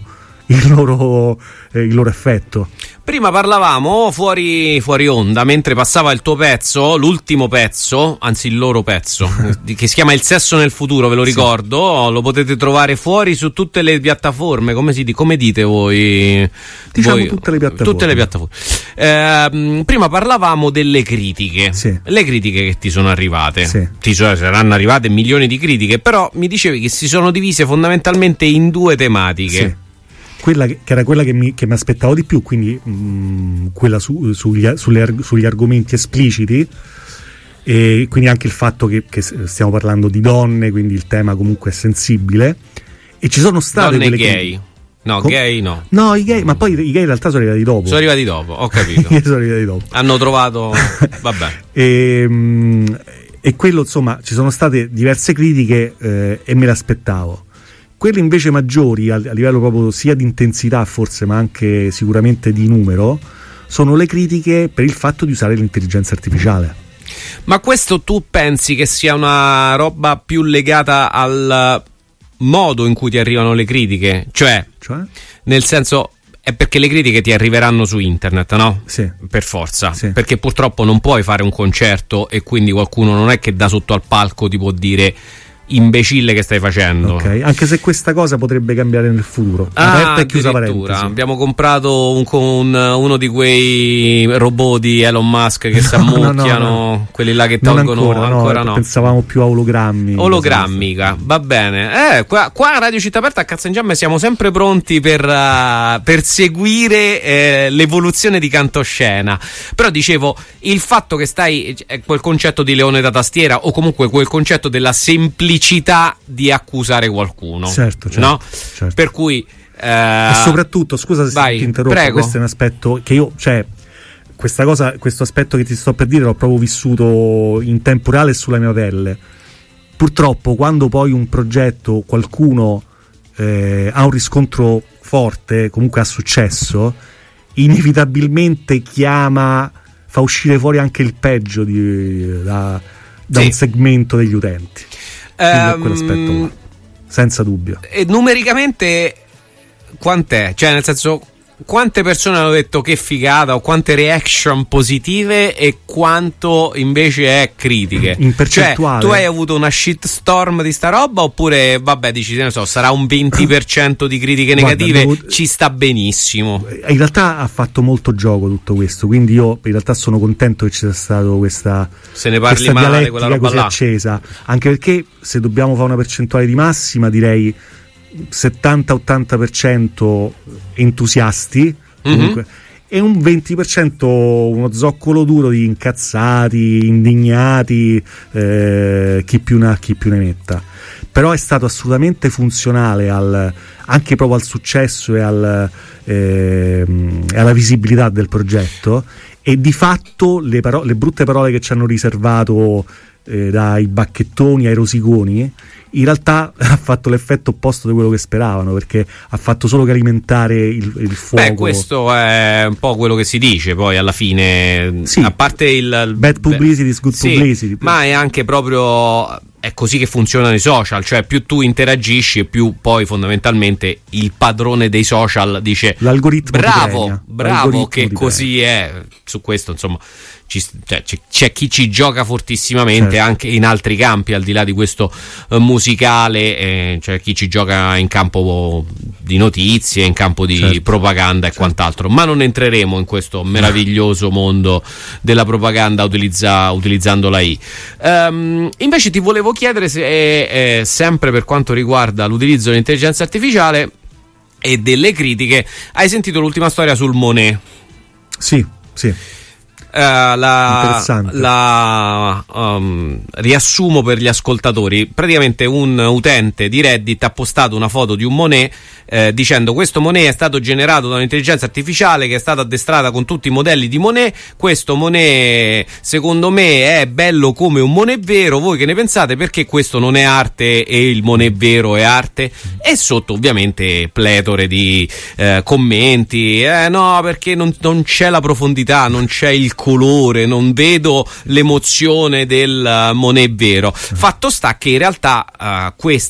Speaker 2: il loro effetto.
Speaker 1: Prima parlavamo fuori onda, mentre passava il tuo pezzo, l'ultimo pezzo, anzi il loro pezzo, che si chiama Il sesso nel futuro, ve lo ricordo, lo potete trovare fuori su tutte le piattaforme, come dite voi?
Speaker 2: Diciamo
Speaker 1: voi,
Speaker 2: tutte le piattaforme.
Speaker 1: Prima parlavamo delle critiche, le critiche che ti sono arrivate, saranno arrivate milioni di critiche, però mi dicevi che si sono divise fondamentalmente in due tematiche.
Speaker 2: Sì. Quella che era quella che mi aspettavo di più, quindi quella sugli argomenti espliciti, e quindi anche il fatto che stiamo parlando di donne, quindi il tema comunque è sensibile, e ci sono state
Speaker 1: donne
Speaker 2: quelle
Speaker 1: gay. Gay no.
Speaker 2: No, i gay, ma poi i gay in realtà sono arrivati dopo.
Speaker 1: Sono arrivati dopo, ho capito.
Speaker 2: Sono arrivati dopo.
Speaker 1: Hanno trovato, vabbè.
Speaker 2: E quello, insomma, ci sono state diverse critiche e me l'aspettavo. Quelle invece maggiori a livello proprio sia di intensità forse, ma anche sicuramente di numero, sono le critiche per il fatto di usare l'intelligenza artificiale.
Speaker 1: Ma questo tu pensi che sia una roba più legata al modo in cui ti arrivano le critiche? Cioè? Nel senso, è perché le critiche ti arriveranno su internet, no?
Speaker 2: Sì.
Speaker 1: Per forza.
Speaker 2: Sì.
Speaker 1: Perché purtroppo non puoi fare un concerto e quindi qualcuno non è che da sotto al palco ti può dire imbecille che stai facendo.
Speaker 2: Ok, anche se questa cosa potrebbe cambiare nel futuro. Aperta e chiusa parentesi.
Speaker 1: Abbiamo comprato uno di quei robot di Elon Musk che si ammucchiano,
Speaker 2: no.
Speaker 1: Quelli là che tolgono.
Speaker 2: Ancora no. Pensavamo più a
Speaker 1: ologrammica. Va bene. Qua a Radio Città Aperta a Cazzengiamme siamo sempre pronti per seguire l'evoluzione di Cantoscena. Però dicevo, il fatto che quel concetto di leone da tastiera, o comunque quel concetto della semplicità di accusare qualcuno,
Speaker 2: certo.
Speaker 1: No? Certo. Per cui
Speaker 2: e soprattutto, scusa se ti interrompo, prego. Questo è un aspetto che io, questo aspetto che ti sto per dire l'ho proprio vissuto in tempo reale e sulla mia pelle. Purtroppo quando poi un progetto, qualcuno ha un riscontro forte, comunque ha successo, inevitabilmente fa uscire fuori anche il peggio da un segmento degli utenti. Quell'aspetto là, senza dubbio.
Speaker 1: E numericamente quant'è? Cioè, nel senso, quante persone hanno detto che figata, o quante reaction positive e quanto invece è critiche?
Speaker 2: In percentuale.
Speaker 1: Cioè, tu hai avuto una shitstorm di sta roba, oppure vabbè, dici, ne so, sarà un 20% di critiche negative, ci sta benissimo.
Speaker 2: In realtà ha fatto molto gioco tutto questo, quindi io in realtà sono contento che ci sia stato questa
Speaker 1: male, quella roba
Speaker 2: così
Speaker 1: là
Speaker 2: accesa, anche perché se dobbiamo fare una percentuale di massima, direi 70-80% entusiasti, comunque, e un 20% uno zoccolo duro di incazzati, indignati, chi più ne metta. Però è stato assolutamente funzionale anche proprio al successo e alla visibilità del progetto, e di fatto le brutte parole che ci hanno riservato dai bacchettoni ai rosiconi in realtà ha fatto l'effetto opposto di quello che speravano, perché ha fatto solo che alimentare il fuoco.
Speaker 1: Beh, questo è un po' quello che si dice poi alla fine,
Speaker 2: sì,
Speaker 1: a parte il
Speaker 2: bad publicity is good publicity,
Speaker 1: ma è anche proprio, è così che funzionano i social, cioè più tu interagisci e più poi fondamentalmente il padrone dei social dice
Speaker 2: l'algoritmo
Speaker 1: bravo che così è. Su questo insomma c'è chi ci gioca fortissimamente, certo, anche in altri campi al di là di questo musicale, c'è chi ci gioca in campo di notizie, in campo di, certo, propaganda e, certo, quant'altro, ma non entreremo in questo meraviglioso mondo della propaganda utilizzando la I. Invece ti volevo chiedere se sempre per quanto riguarda l'utilizzo dell'intelligenza artificiale e delle critiche, hai sentito l'ultima storia sul Monet?
Speaker 2: Sì.
Speaker 1: Riassumo per gli ascoltatori. Praticamente un utente di Reddit ha postato una foto di un Monet dicendo: questo Monet è stato generato da un'intelligenza artificiale che è stata addestrata con tutti i modelli di Monet. Questo Monet secondo me è bello come un Monet vero, voi che ne pensate? Perché questo non è arte e il Monet vero è arte? E sotto ovviamente pletore di commenti, no, perché non c'è la profondità, non c'è il colore, non vedo l'emozione del Monet vero. Fatto sta che in realtà questa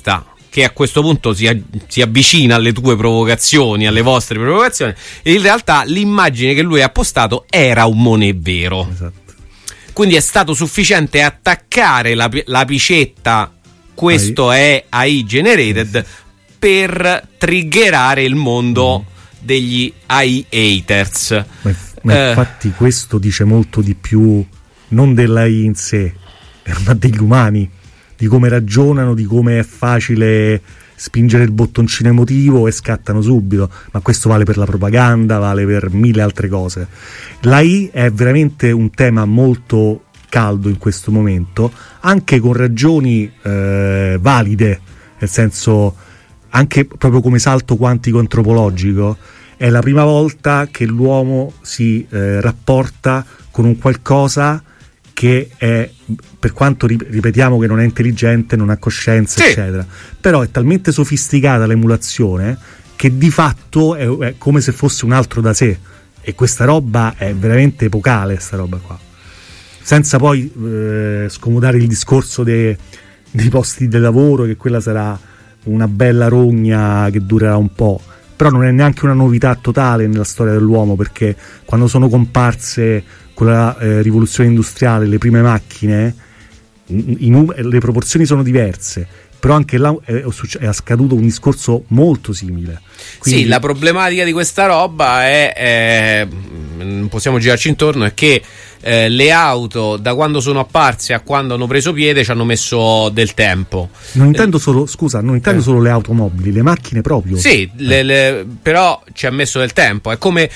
Speaker 1: che a questo punto si avvicina alle tue provocazioni, alle vostre provocazioni, e in realtà l'immagine che lui ha postato era un monè vero.
Speaker 2: Esatto.
Speaker 1: Quindi è stato sufficiente attaccare l'apicetta questo è AI generated per triggerare il mondo degli AI haters.
Speaker 2: Ma infatti questo dice molto di più non dell'AI in sé, ma degli umani, di come ragionano, di come è facile spingere il bottoncino emotivo e scattano subito. Ma questo vale per la propaganda, vale per mille altre cose. L'AI è veramente un tema molto caldo in questo momento, anche con ragioni valide, nel senso, anche proprio come salto quantico antropologico. È la prima volta che l'uomo si rapporta con un qualcosa che è, per quanto ripetiamo che non è intelligente, non ha coscienza, sì, eccetera, però è talmente sofisticata l'emulazione che di fatto è come se fosse un altro da sé, e questa roba è veramente epocale, sta roba qua, senza poi scomodare il discorso dei posti di lavoro, che quella sarà una bella rogna che durerà un po', però non è neanche una novità totale nella storia dell'uomo, perché quando sono comparse con la rivoluzione industriale le prime macchine, le proporzioni sono diverse, però anche là è scaduto un discorso molto simile. Quindi,
Speaker 1: sì, la problematica di questa roba è non possiamo girarci intorno, è che le auto, da quando sono apparse a quando hanno preso piede, ci hanno messo del tempo.
Speaker 2: Non intendo solo, scusa, non intendo solo le automobili, le macchine proprio.
Speaker 1: Sì, però ci ha messo del tempo. È come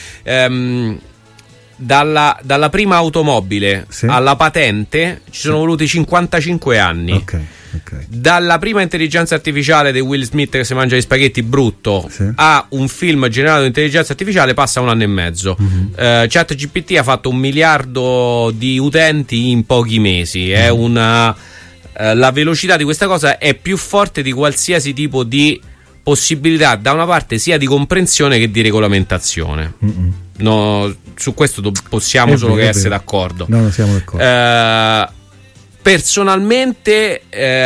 Speaker 1: dalla prima automobile, sì, alla patente ci sono voluti 55 anni.
Speaker 2: Ok.
Speaker 1: Dalla prima intelligenza artificiale di Will Smith che si mangia gli spaghetti brutto, sì, a un film generato di intelligenza artificiale passa 1 anno e mezzo. ChatGPT ha fatto 1 miliardo di utenti in pochi mesi. È la velocità di questa cosa è più forte di qualsiasi tipo di possibilità, da una parte sia di comprensione che di regolamentazione. No, su questo possiamo solo che essere d'accordo.
Speaker 2: No, non siamo d'accordo.
Speaker 1: Personalmente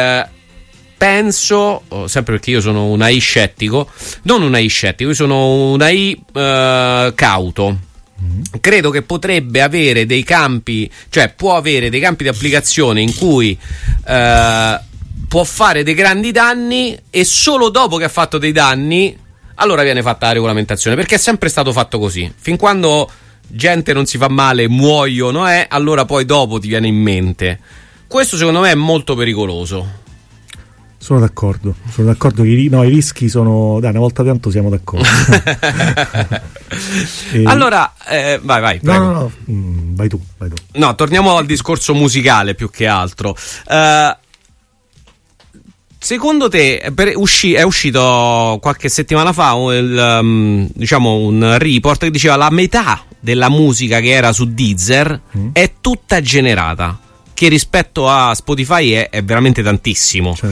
Speaker 1: penso, sempre perché io sono un AI scettico, non un AI scettico, io sono un AI cauto. Credo che potrebbe avere dei campi, cioè può avere dei campi di applicazione in cui può fare dei grandi danni, e solo dopo che ha fatto dei danni allora viene fatta la regolamentazione, perché è sempre stato fatto così. Fin quando gente non si fa male, muoiono, allora poi dopo ti viene in mente. Questo secondo me è molto pericoloso.
Speaker 2: Sono d'accordo che i rischi sono, dai, una volta tanto siamo d'accordo.
Speaker 1: Allora vai, prego.
Speaker 2: No, vai tu.
Speaker 1: No, torniamo al discorso musicale più che altro. Secondo te è uscito qualche settimana fa un report che diceva la metà della musica che era su Deezer è tutta generata, che rispetto a Spotify è veramente tantissimo. Certo.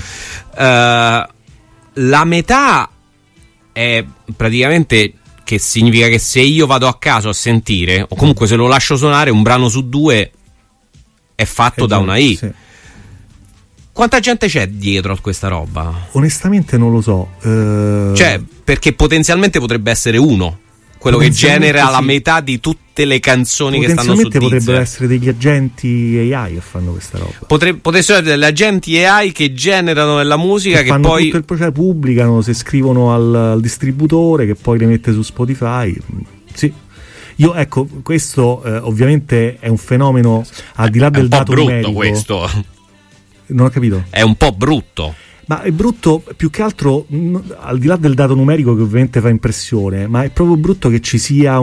Speaker 1: La metà è praticamente, che significa che se io vado a caso a sentire, o comunque se lo lascio suonare, un brano su 2 è fatto da una AI. Sì. Quanta gente c'è dietro a questa roba?
Speaker 2: Onestamente non lo so.
Speaker 1: Cioè, perché potenzialmente potrebbe essere uno, quello che genera la metà di tutte le canzoni che stanno su Deezer.
Speaker 2: Potenzialmente potrebbero essere degli agenti AI che fanno questa roba.
Speaker 1: Potrebbero essere degli agenti AI che generano la musica, che
Speaker 2: fanno
Speaker 1: poi
Speaker 2: tutto il processo, pubblicano, se scrivono al distributore, che poi le mette su Spotify. Sì. Io, ecco, questo ovviamente è un fenomeno al di là del dato numerico.
Speaker 1: Questo
Speaker 2: non ho capito.
Speaker 1: È un po' brutto.
Speaker 2: Ma è brutto più che altro al di là del dato numerico, che ovviamente fa impressione, ma è proprio brutto che ci sia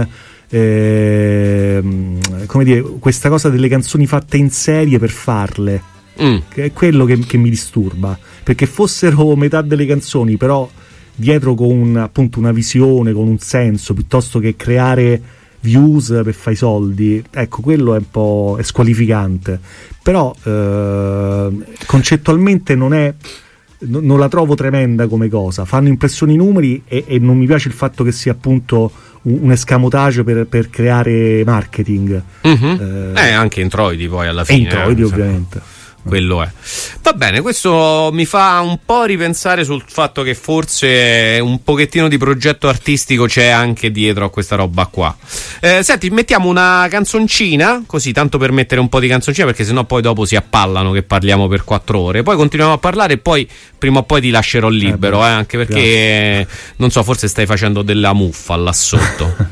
Speaker 2: come dire, questa cosa delle canzoni fatte in serie per farle, che è quello che mi disturba, perché fossero metà delle canzoni però dietro con appunto una visione, con un senso, piuttosto che creare views per fare i soldi, ecco, quello è un po' squalificante, però concettualmente non la trovo tremenda come cosa. Fanno impressione i numeri e non mi piace il fatto che sia appunto un escamotage per creare marketing,
Speaker 1: anche introiti poi alla fine,
Speaker 2: introiti ovviamente.
Speaker 1: quello è. Va bene, questo mi fa un po' ripensare sul fatto che forse un pochettino di progetto artistico c'è anche dietro a questa roba qua. Senti, mettiamo una canzoncina, così tanto per mettere un po' di canzoncina, perché sennò poi dopo si appallano che parliamo per 4 ore. Poi continuiamo a parlare e poi prima o poi ti lascerò libero, anche perché non so, forse stai facendo della muffa là sotto.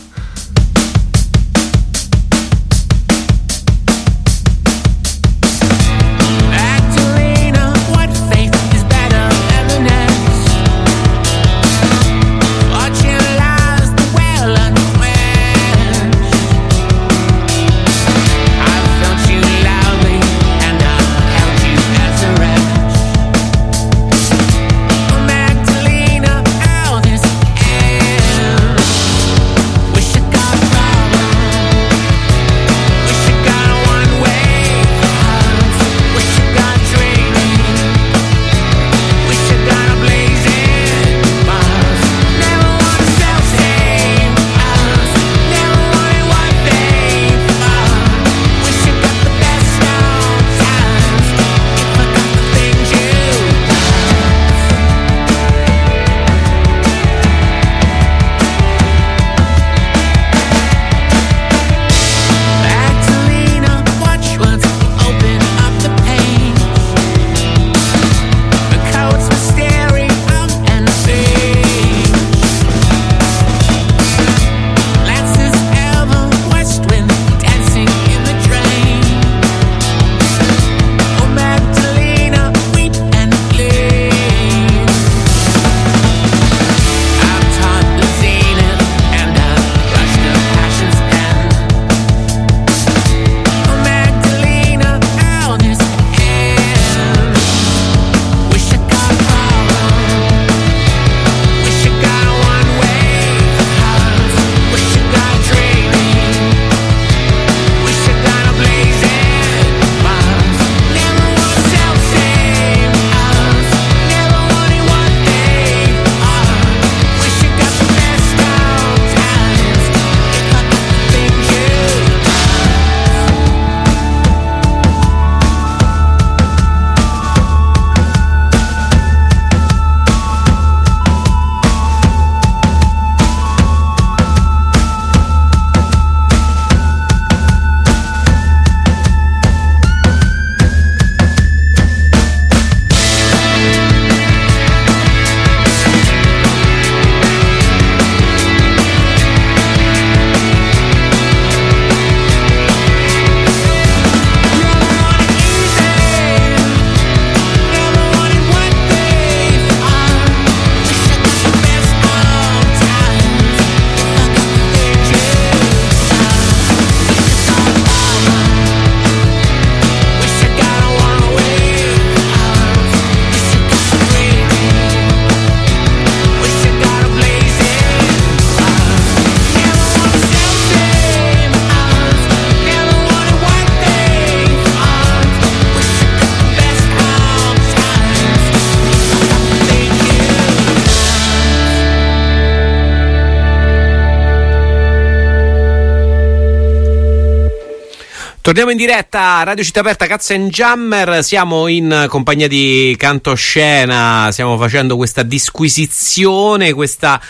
Speaker 1: Torniamo in diretta, Radio Città Aperta, Katzenjammer, siamo in compagnia di Cantoscena, stiamo facendo questa disquisizione, questa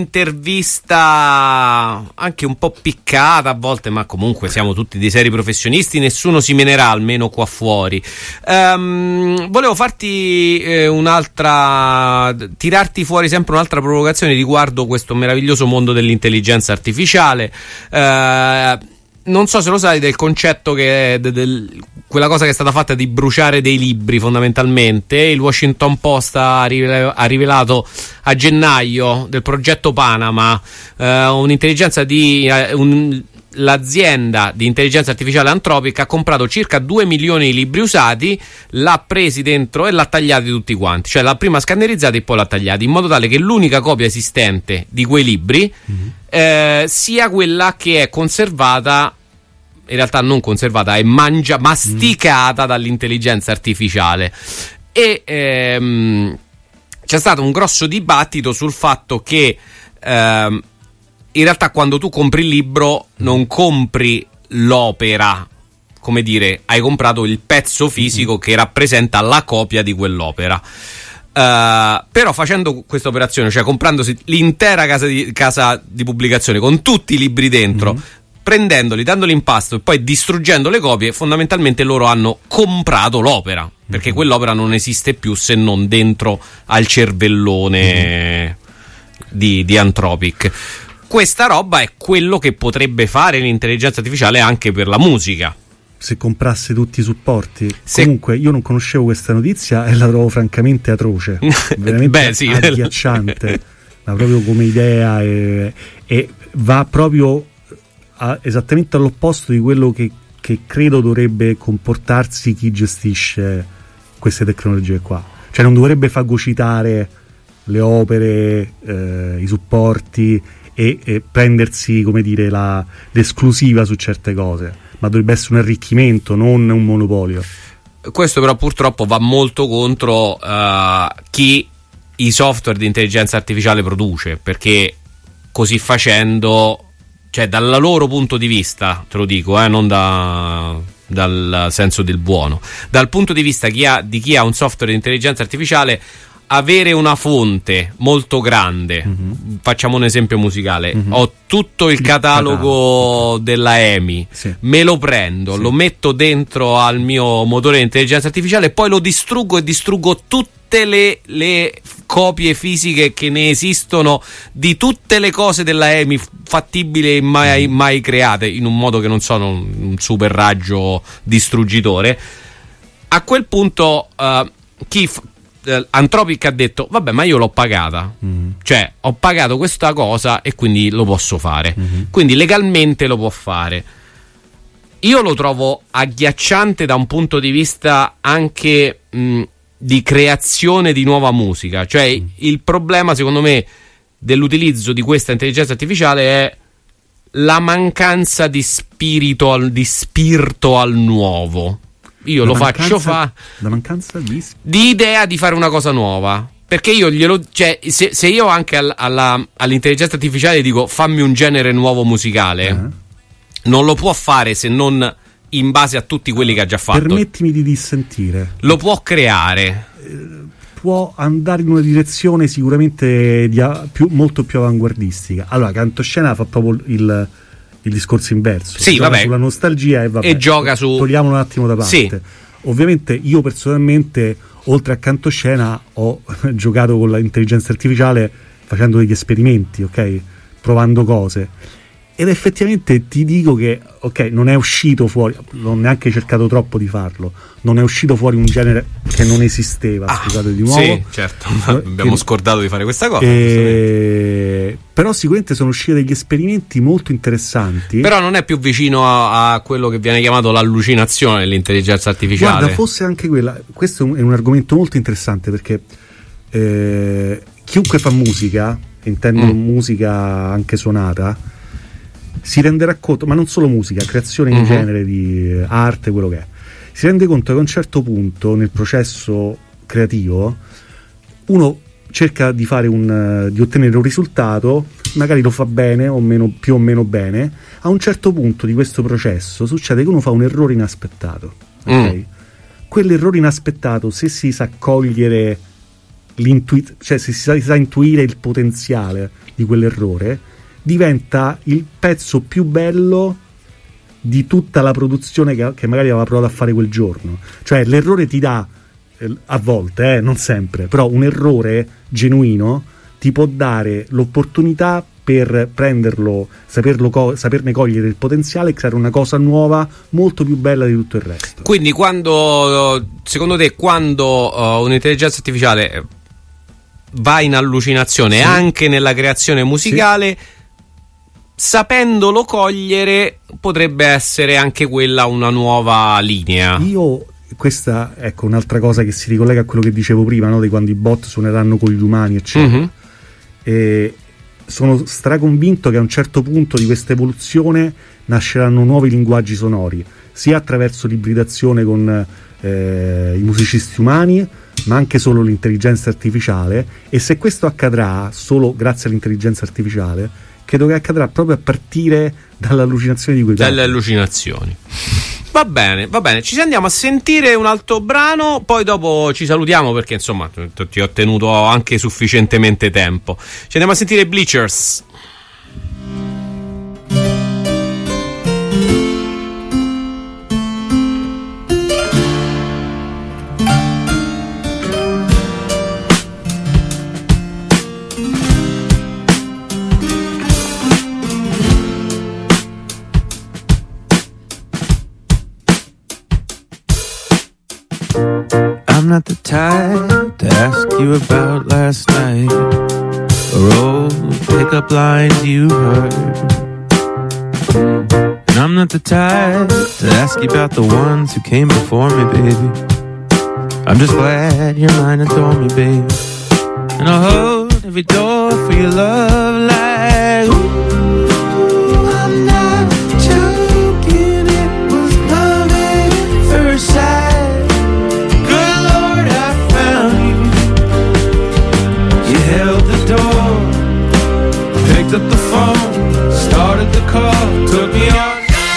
Speaker 1: intervista anche un po' piccata a volte, ma comunque siamo tutti dei seri professionisti, nessuno si menerà, almeno qua fuori. Volevo farti tirarti fuori sempre un'altra provocazione riguardo questo meraviglioso mondo dell'intelligenza artificiale. Non so se lo sai del concetto che quella cosa che è stata fatta di bruciare dei libri fondamentalmente. Il Washington Post ha rivelato a gennaio del progetto Panama, l'azienda di intelligenza artificiale Anthropic ha comprato circa 2 milioni di libri usati, l'ha presi dentro e l'ha tagliati tutti quanti, cioè l'ha prima scannerizzati e poi l'ha tagliati, in modo tale che l'unica copia esistente di quei libri sia quella che è conservata, in realtà non conservata, è masticata dall'intelligenza artificiale. E c'è stato un grosso dibattito sul fatto che in realtà quando tu compri il libro non compri l'opera come dire, hai comprato il pezzo fisico che rappresenta la copia di quell'opera. Però facendo questa operazione, cioè comprandosi l'intera casa di pubblicazione con tutti i libri dentro, prendendoli, dandoli in pasto e poi distruggendo le copie, fondamentalmente loro hanno comprato l'opera, perché quell'opera non esiste più se non dentro al cervellone di Anthropic. Questa roba è quello che potrebbe fare l'intelligenza artificiale anche per la musica.
Speaker 2: Se comprasse tutti i supporti. Comunque io non conoscevo questa notizia e la trovo francamente atroce, veramente agghiacciante, ma proprio come idea, e va proprio esattamente all'opposto di quello che credo dovrebbe comportarsi chi gestisce queste tecnologie qua. Cioè non dovrebbe fagocitare le opere, i supporti e prendersi, come dire, l'esclusiva su certe cose, ma dovrebbe essere un arricchimento, non un monopolio.
Speaker 1: Questo però purtroppo va molto contro chi i software di intelligenza artificiale produce, perché così facendo, cioè dal loro punto di vista, te lo dico, non dal senso del buono, dal punto di vista di chi ha un software di intelligenza artificiale, avere una fonte molto grande, facciamo un esempio musicale, ho tutto il catalogo della EMI, me lo prendo, lo metto dentro al mio motore di intelligenza artificiale e poi lo distruggo e distruggo tutte le copie fisiche che ne esistono di tutte le cose della EMI fattibili e mai create, in un modo che non sono un super raggio distruggitore. A quel punto Anthropic ha detto vabbè, ma io l'ho pagata, cioè ho pagato questa cosa e quindi lo posso fare, quindi legalmente lo può fare. Io lo trovo agghiacciante da un punto di vista anche di creazione di nuova musica, cioè il problema secondo me dell'utilizzo di questa intelligenza artificiale è la mancanza di spirito al nuovo. Io lo faccio la
Speaker 2: mancanza
Speaker 1: di idea di fare una cosa nuova, perché io cioè se io anche all'intelligenza artificiale dico fammi un genere nuovo musicale, non lo può fare se non in base a tutti quelli che ha già fatto.
Speaker 2: Permettimi di dissentire.
Speaker 1: Lo può creare,
Speaker 2: può andare in una direzione sicuramente molto più avanguardistica. Allora Cantoscena fa proprio il discorso inverso,
Speaker 1: vabbè,
Speaker 2: sulla nostalgia
Speaker 1: e gioca su,
Speaker 2: togliamolo un attimo da parte. Ovviamente io personalmente, oltre a Cantoscena, ho giocato con l'intelligenza artificiale facendo degli esperimenti, ok, provando cose, ed effettivamente ti dico che non è uscito fuori, non ho neanche cercato troppo di farlo, non è uscito fuori un genere che non esisteva, scusate di nuovo.
Speaker 1: Sì, certo, abbiamo scordato di fare questa cosa.
Speaker 2: Però sicuramente sono usciti degli esperimenti molto interessanti.
Speaker 1: Però non è più vicino a quello che viene chiamato l'allucinazione dell'intelligenza artificiale.
Speaker 2: Guarda, fosse anche quella. Questo è un argomento molto interessante, perché chiunque fa musica, intendo musica anche suonata, si renderà conto, ma non solo musica, creazione in genere di arte, quello che è, si rende conto che a un certo punto nel processo creativo uno cerca di fare di ottenere un risultato, magari lo fa bene o più o meno bene. A un certo punto di questo processo succede che uno fa un errore inaspettato, ok? Quell'errore inaspettato, se si sa cogliere cioè se si sa intuire il potenziale di quell'errore, diventa il pezzo più bello di tutta la produzione che magari aveva provato a fare quel giorno. Cioè l'errore ti dà, a volte, non sempre, però un errore genuino ti può dare l'opportunità per prenderlo, saperne cogliere il potenziale e creare una cosa nuova molto più bella di tutto il resto.
Speaker 1: Quindi secondo te, quando un'intelligenza artificiale va in allucinazione anche nella creazione musicale, sapendolo cogliere, potrebbe essere anche quella una nuova linea?
Speaker 2: Questa, ecco, un'altra cosa che si ricollega a quello che dicevo prima, no? Di quando i bot suoneranno con gli umani, eccetera. E sono straconvinto che a un certo punto di questa evoluzione nasceranno nuovi linguaggi sonori, sia attraverso l'ibridazione con i musicisti umani, ma anche solo l'intelligenza artificiale. E se questo accadrà solo grazie all'intelligenza artificiale, credo che accadrà proprio a partire dall'allucinazione di quei
Speaker 1: dalle allucinazioni. Va bene, ci andiamo a sentire un altro brano, poi dopo ci salutiamo perché insomma ti ho tenuto anche sufficientemente tempo. Ci andiamo a sentire Bleachers.
Speaker 10: I'm not the type to ask you about last night or old pickup lines you heard. And I'm not the type to ask you about the ones who came before me, baby. I'm just glad you're mine, adore me, baby. And I'll hold every door for your love like ooh, I'm not joking, it was love at first sight. Held the door, picked up the phone, started the car, took me on.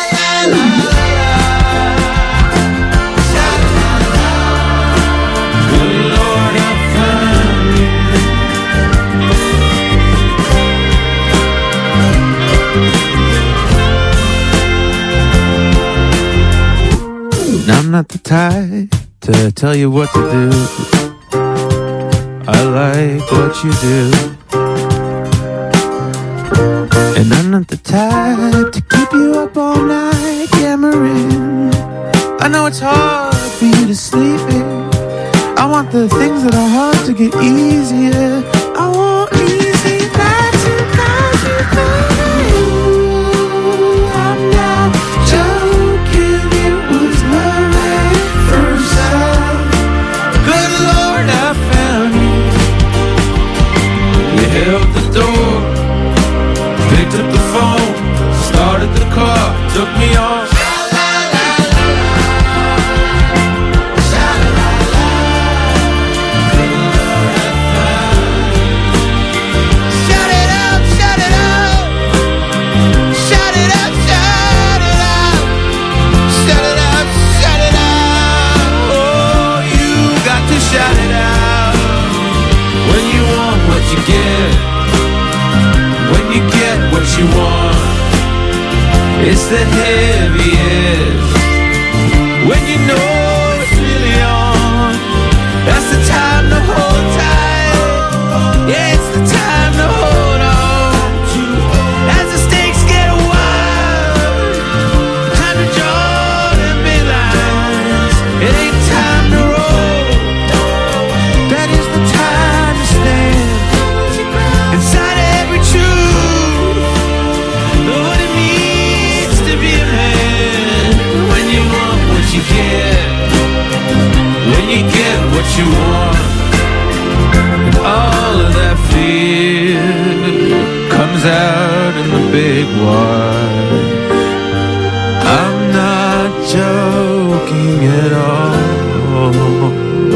Speaker 10: Good Lord, I found you. And I'm not the type to tell you what to do. I like what you do. And I'm not the type to keep you up all night yammering. I know it's hard for you to sleep in. I want the things that are hard to get easier. I want easy nights and nights with you. I'm not joking, it was love at first sight. Good Lord, I found you. Held the door, picked up the phone, started the car, took me on. You want, it's the heaviest when you know it's really on. That's the time to hold tight. Yeah, it's the time to hold on. As the stakes get wild, time to draw them big lines. It ain't time to roll. That is the time to stand inside every truth. When you get what you want, and all of that fear comes out in the big wash. I'm not joking at all.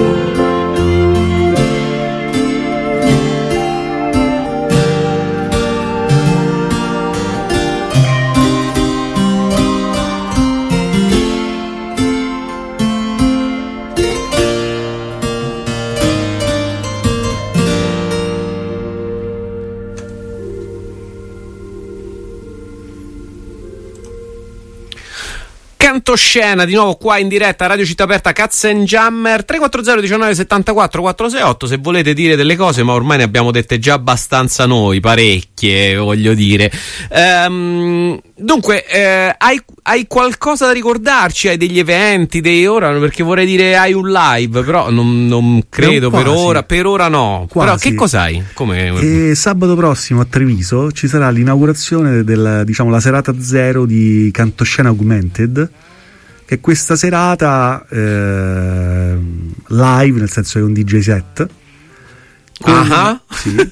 Speaker 1: Scena di nuovo qua in diretta a Radio Città Aperta, Katzenjammer 340 19 74 468 se volete dire delle cose, ma ormai ne abbiamo dette già abbastanza noi, parecchie voglio dire. Dunque hai qualcosa da ricordarci? Hai degli eventi ora? Perché vorrei dire hai un live, però non credo per ora no. Quasi. Però che cos'hai? Come?
Speaker 2: Sabato prossimo a Treviso ci sarà l'inaugurazione la serata zero di Cantoscena Augmented, che è questa serata live, nel senso che è un DJ set. Sì.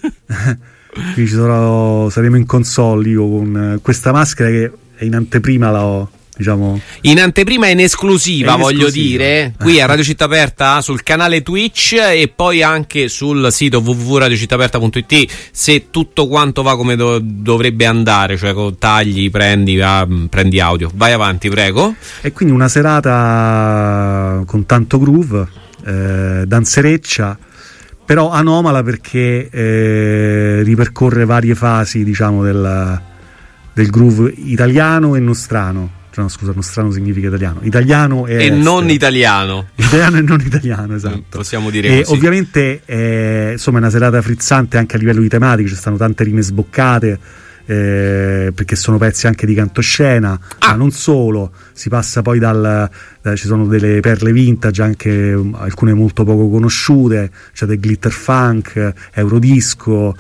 Speaker 2: Quindi saremo in console io con questa maschera che in anteprima l'ho diciamo
Speaker 1: in anteprima, in esclusiva, voglio dire, qui a Radio Città Aperta sul canale Twitch e poi anche sul sito www.radiocittaperta.it, se tutto quanto va come dovrebbe andare, cioè con tagli, prendi audio. Vai avanti, prego.
Speaker 2: E quindi una serata con tanto groove, danzereccia, però anomala perché ripercorre varie fasi, diciamo, del groove italiano e nostrano. No, scusa, nostrano significa italiano e
Speaker 1: non italiano.
Speaker 2: Italiano e non italiano, esatto.
Speaker 1: Possiamo dire
Speaker 2: e
Speaker 1: così.
Speaker 2: Ovviamente insomma è una serata frizzante anche a livello di tematiche, ci stanno tante rime sboccate, perché sono pezzi anche di cantuscena, ma non solo, si passa poi ci sono delle perle vintage, anche alcune molto poco conosciute, c'è del glitter funk, eurodisco,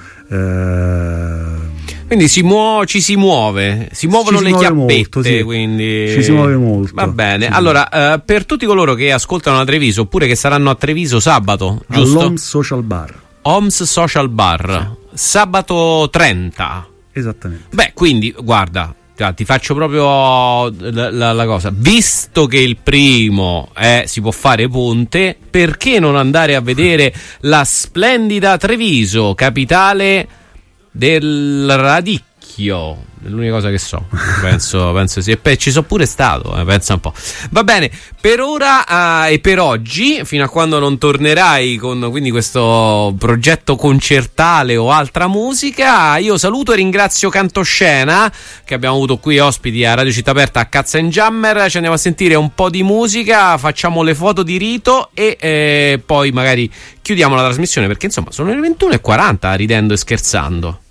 Speaker 1: quindi si muovono le chiappette
Speaker 2: molto, sì.
Speaker 1: Quindi
Speaker 2: ci si muove molto.
Speaker 1: Va bene, allora per tutti coloro che ascoltano a Treviso oppure che saranno a Treviso sabato, giusto?
Speaker 2: All'Homs Social Bar,
Speaker 1: sabato 30.
Speaker 2: Esattamente.
Speaker 1: Beh, quindi guarda, ti faccio proprio la cosa, visto che il primo si può fare ponte, perché non andare a vedere la splendida Treviso, capitale del radicchio? È l'unica cosa che so, penso sì, e ci sono pure stato, pensa un po'. Va bene, per ora e per oggi, fino a quando non tornerai con quindi questo progetto concertale o altra musica, io saluto e ringrazio Cantoscena, che abbiamo avuto qui ospiti a Radio Città Aperta a Cazza and Jammer. Ci andiamo a sentire un po' di musica, facciamo le foto di rito e poi magari chiudiamo la trasmissione, perché insomma sono le 21:40, ridendo e scherzando.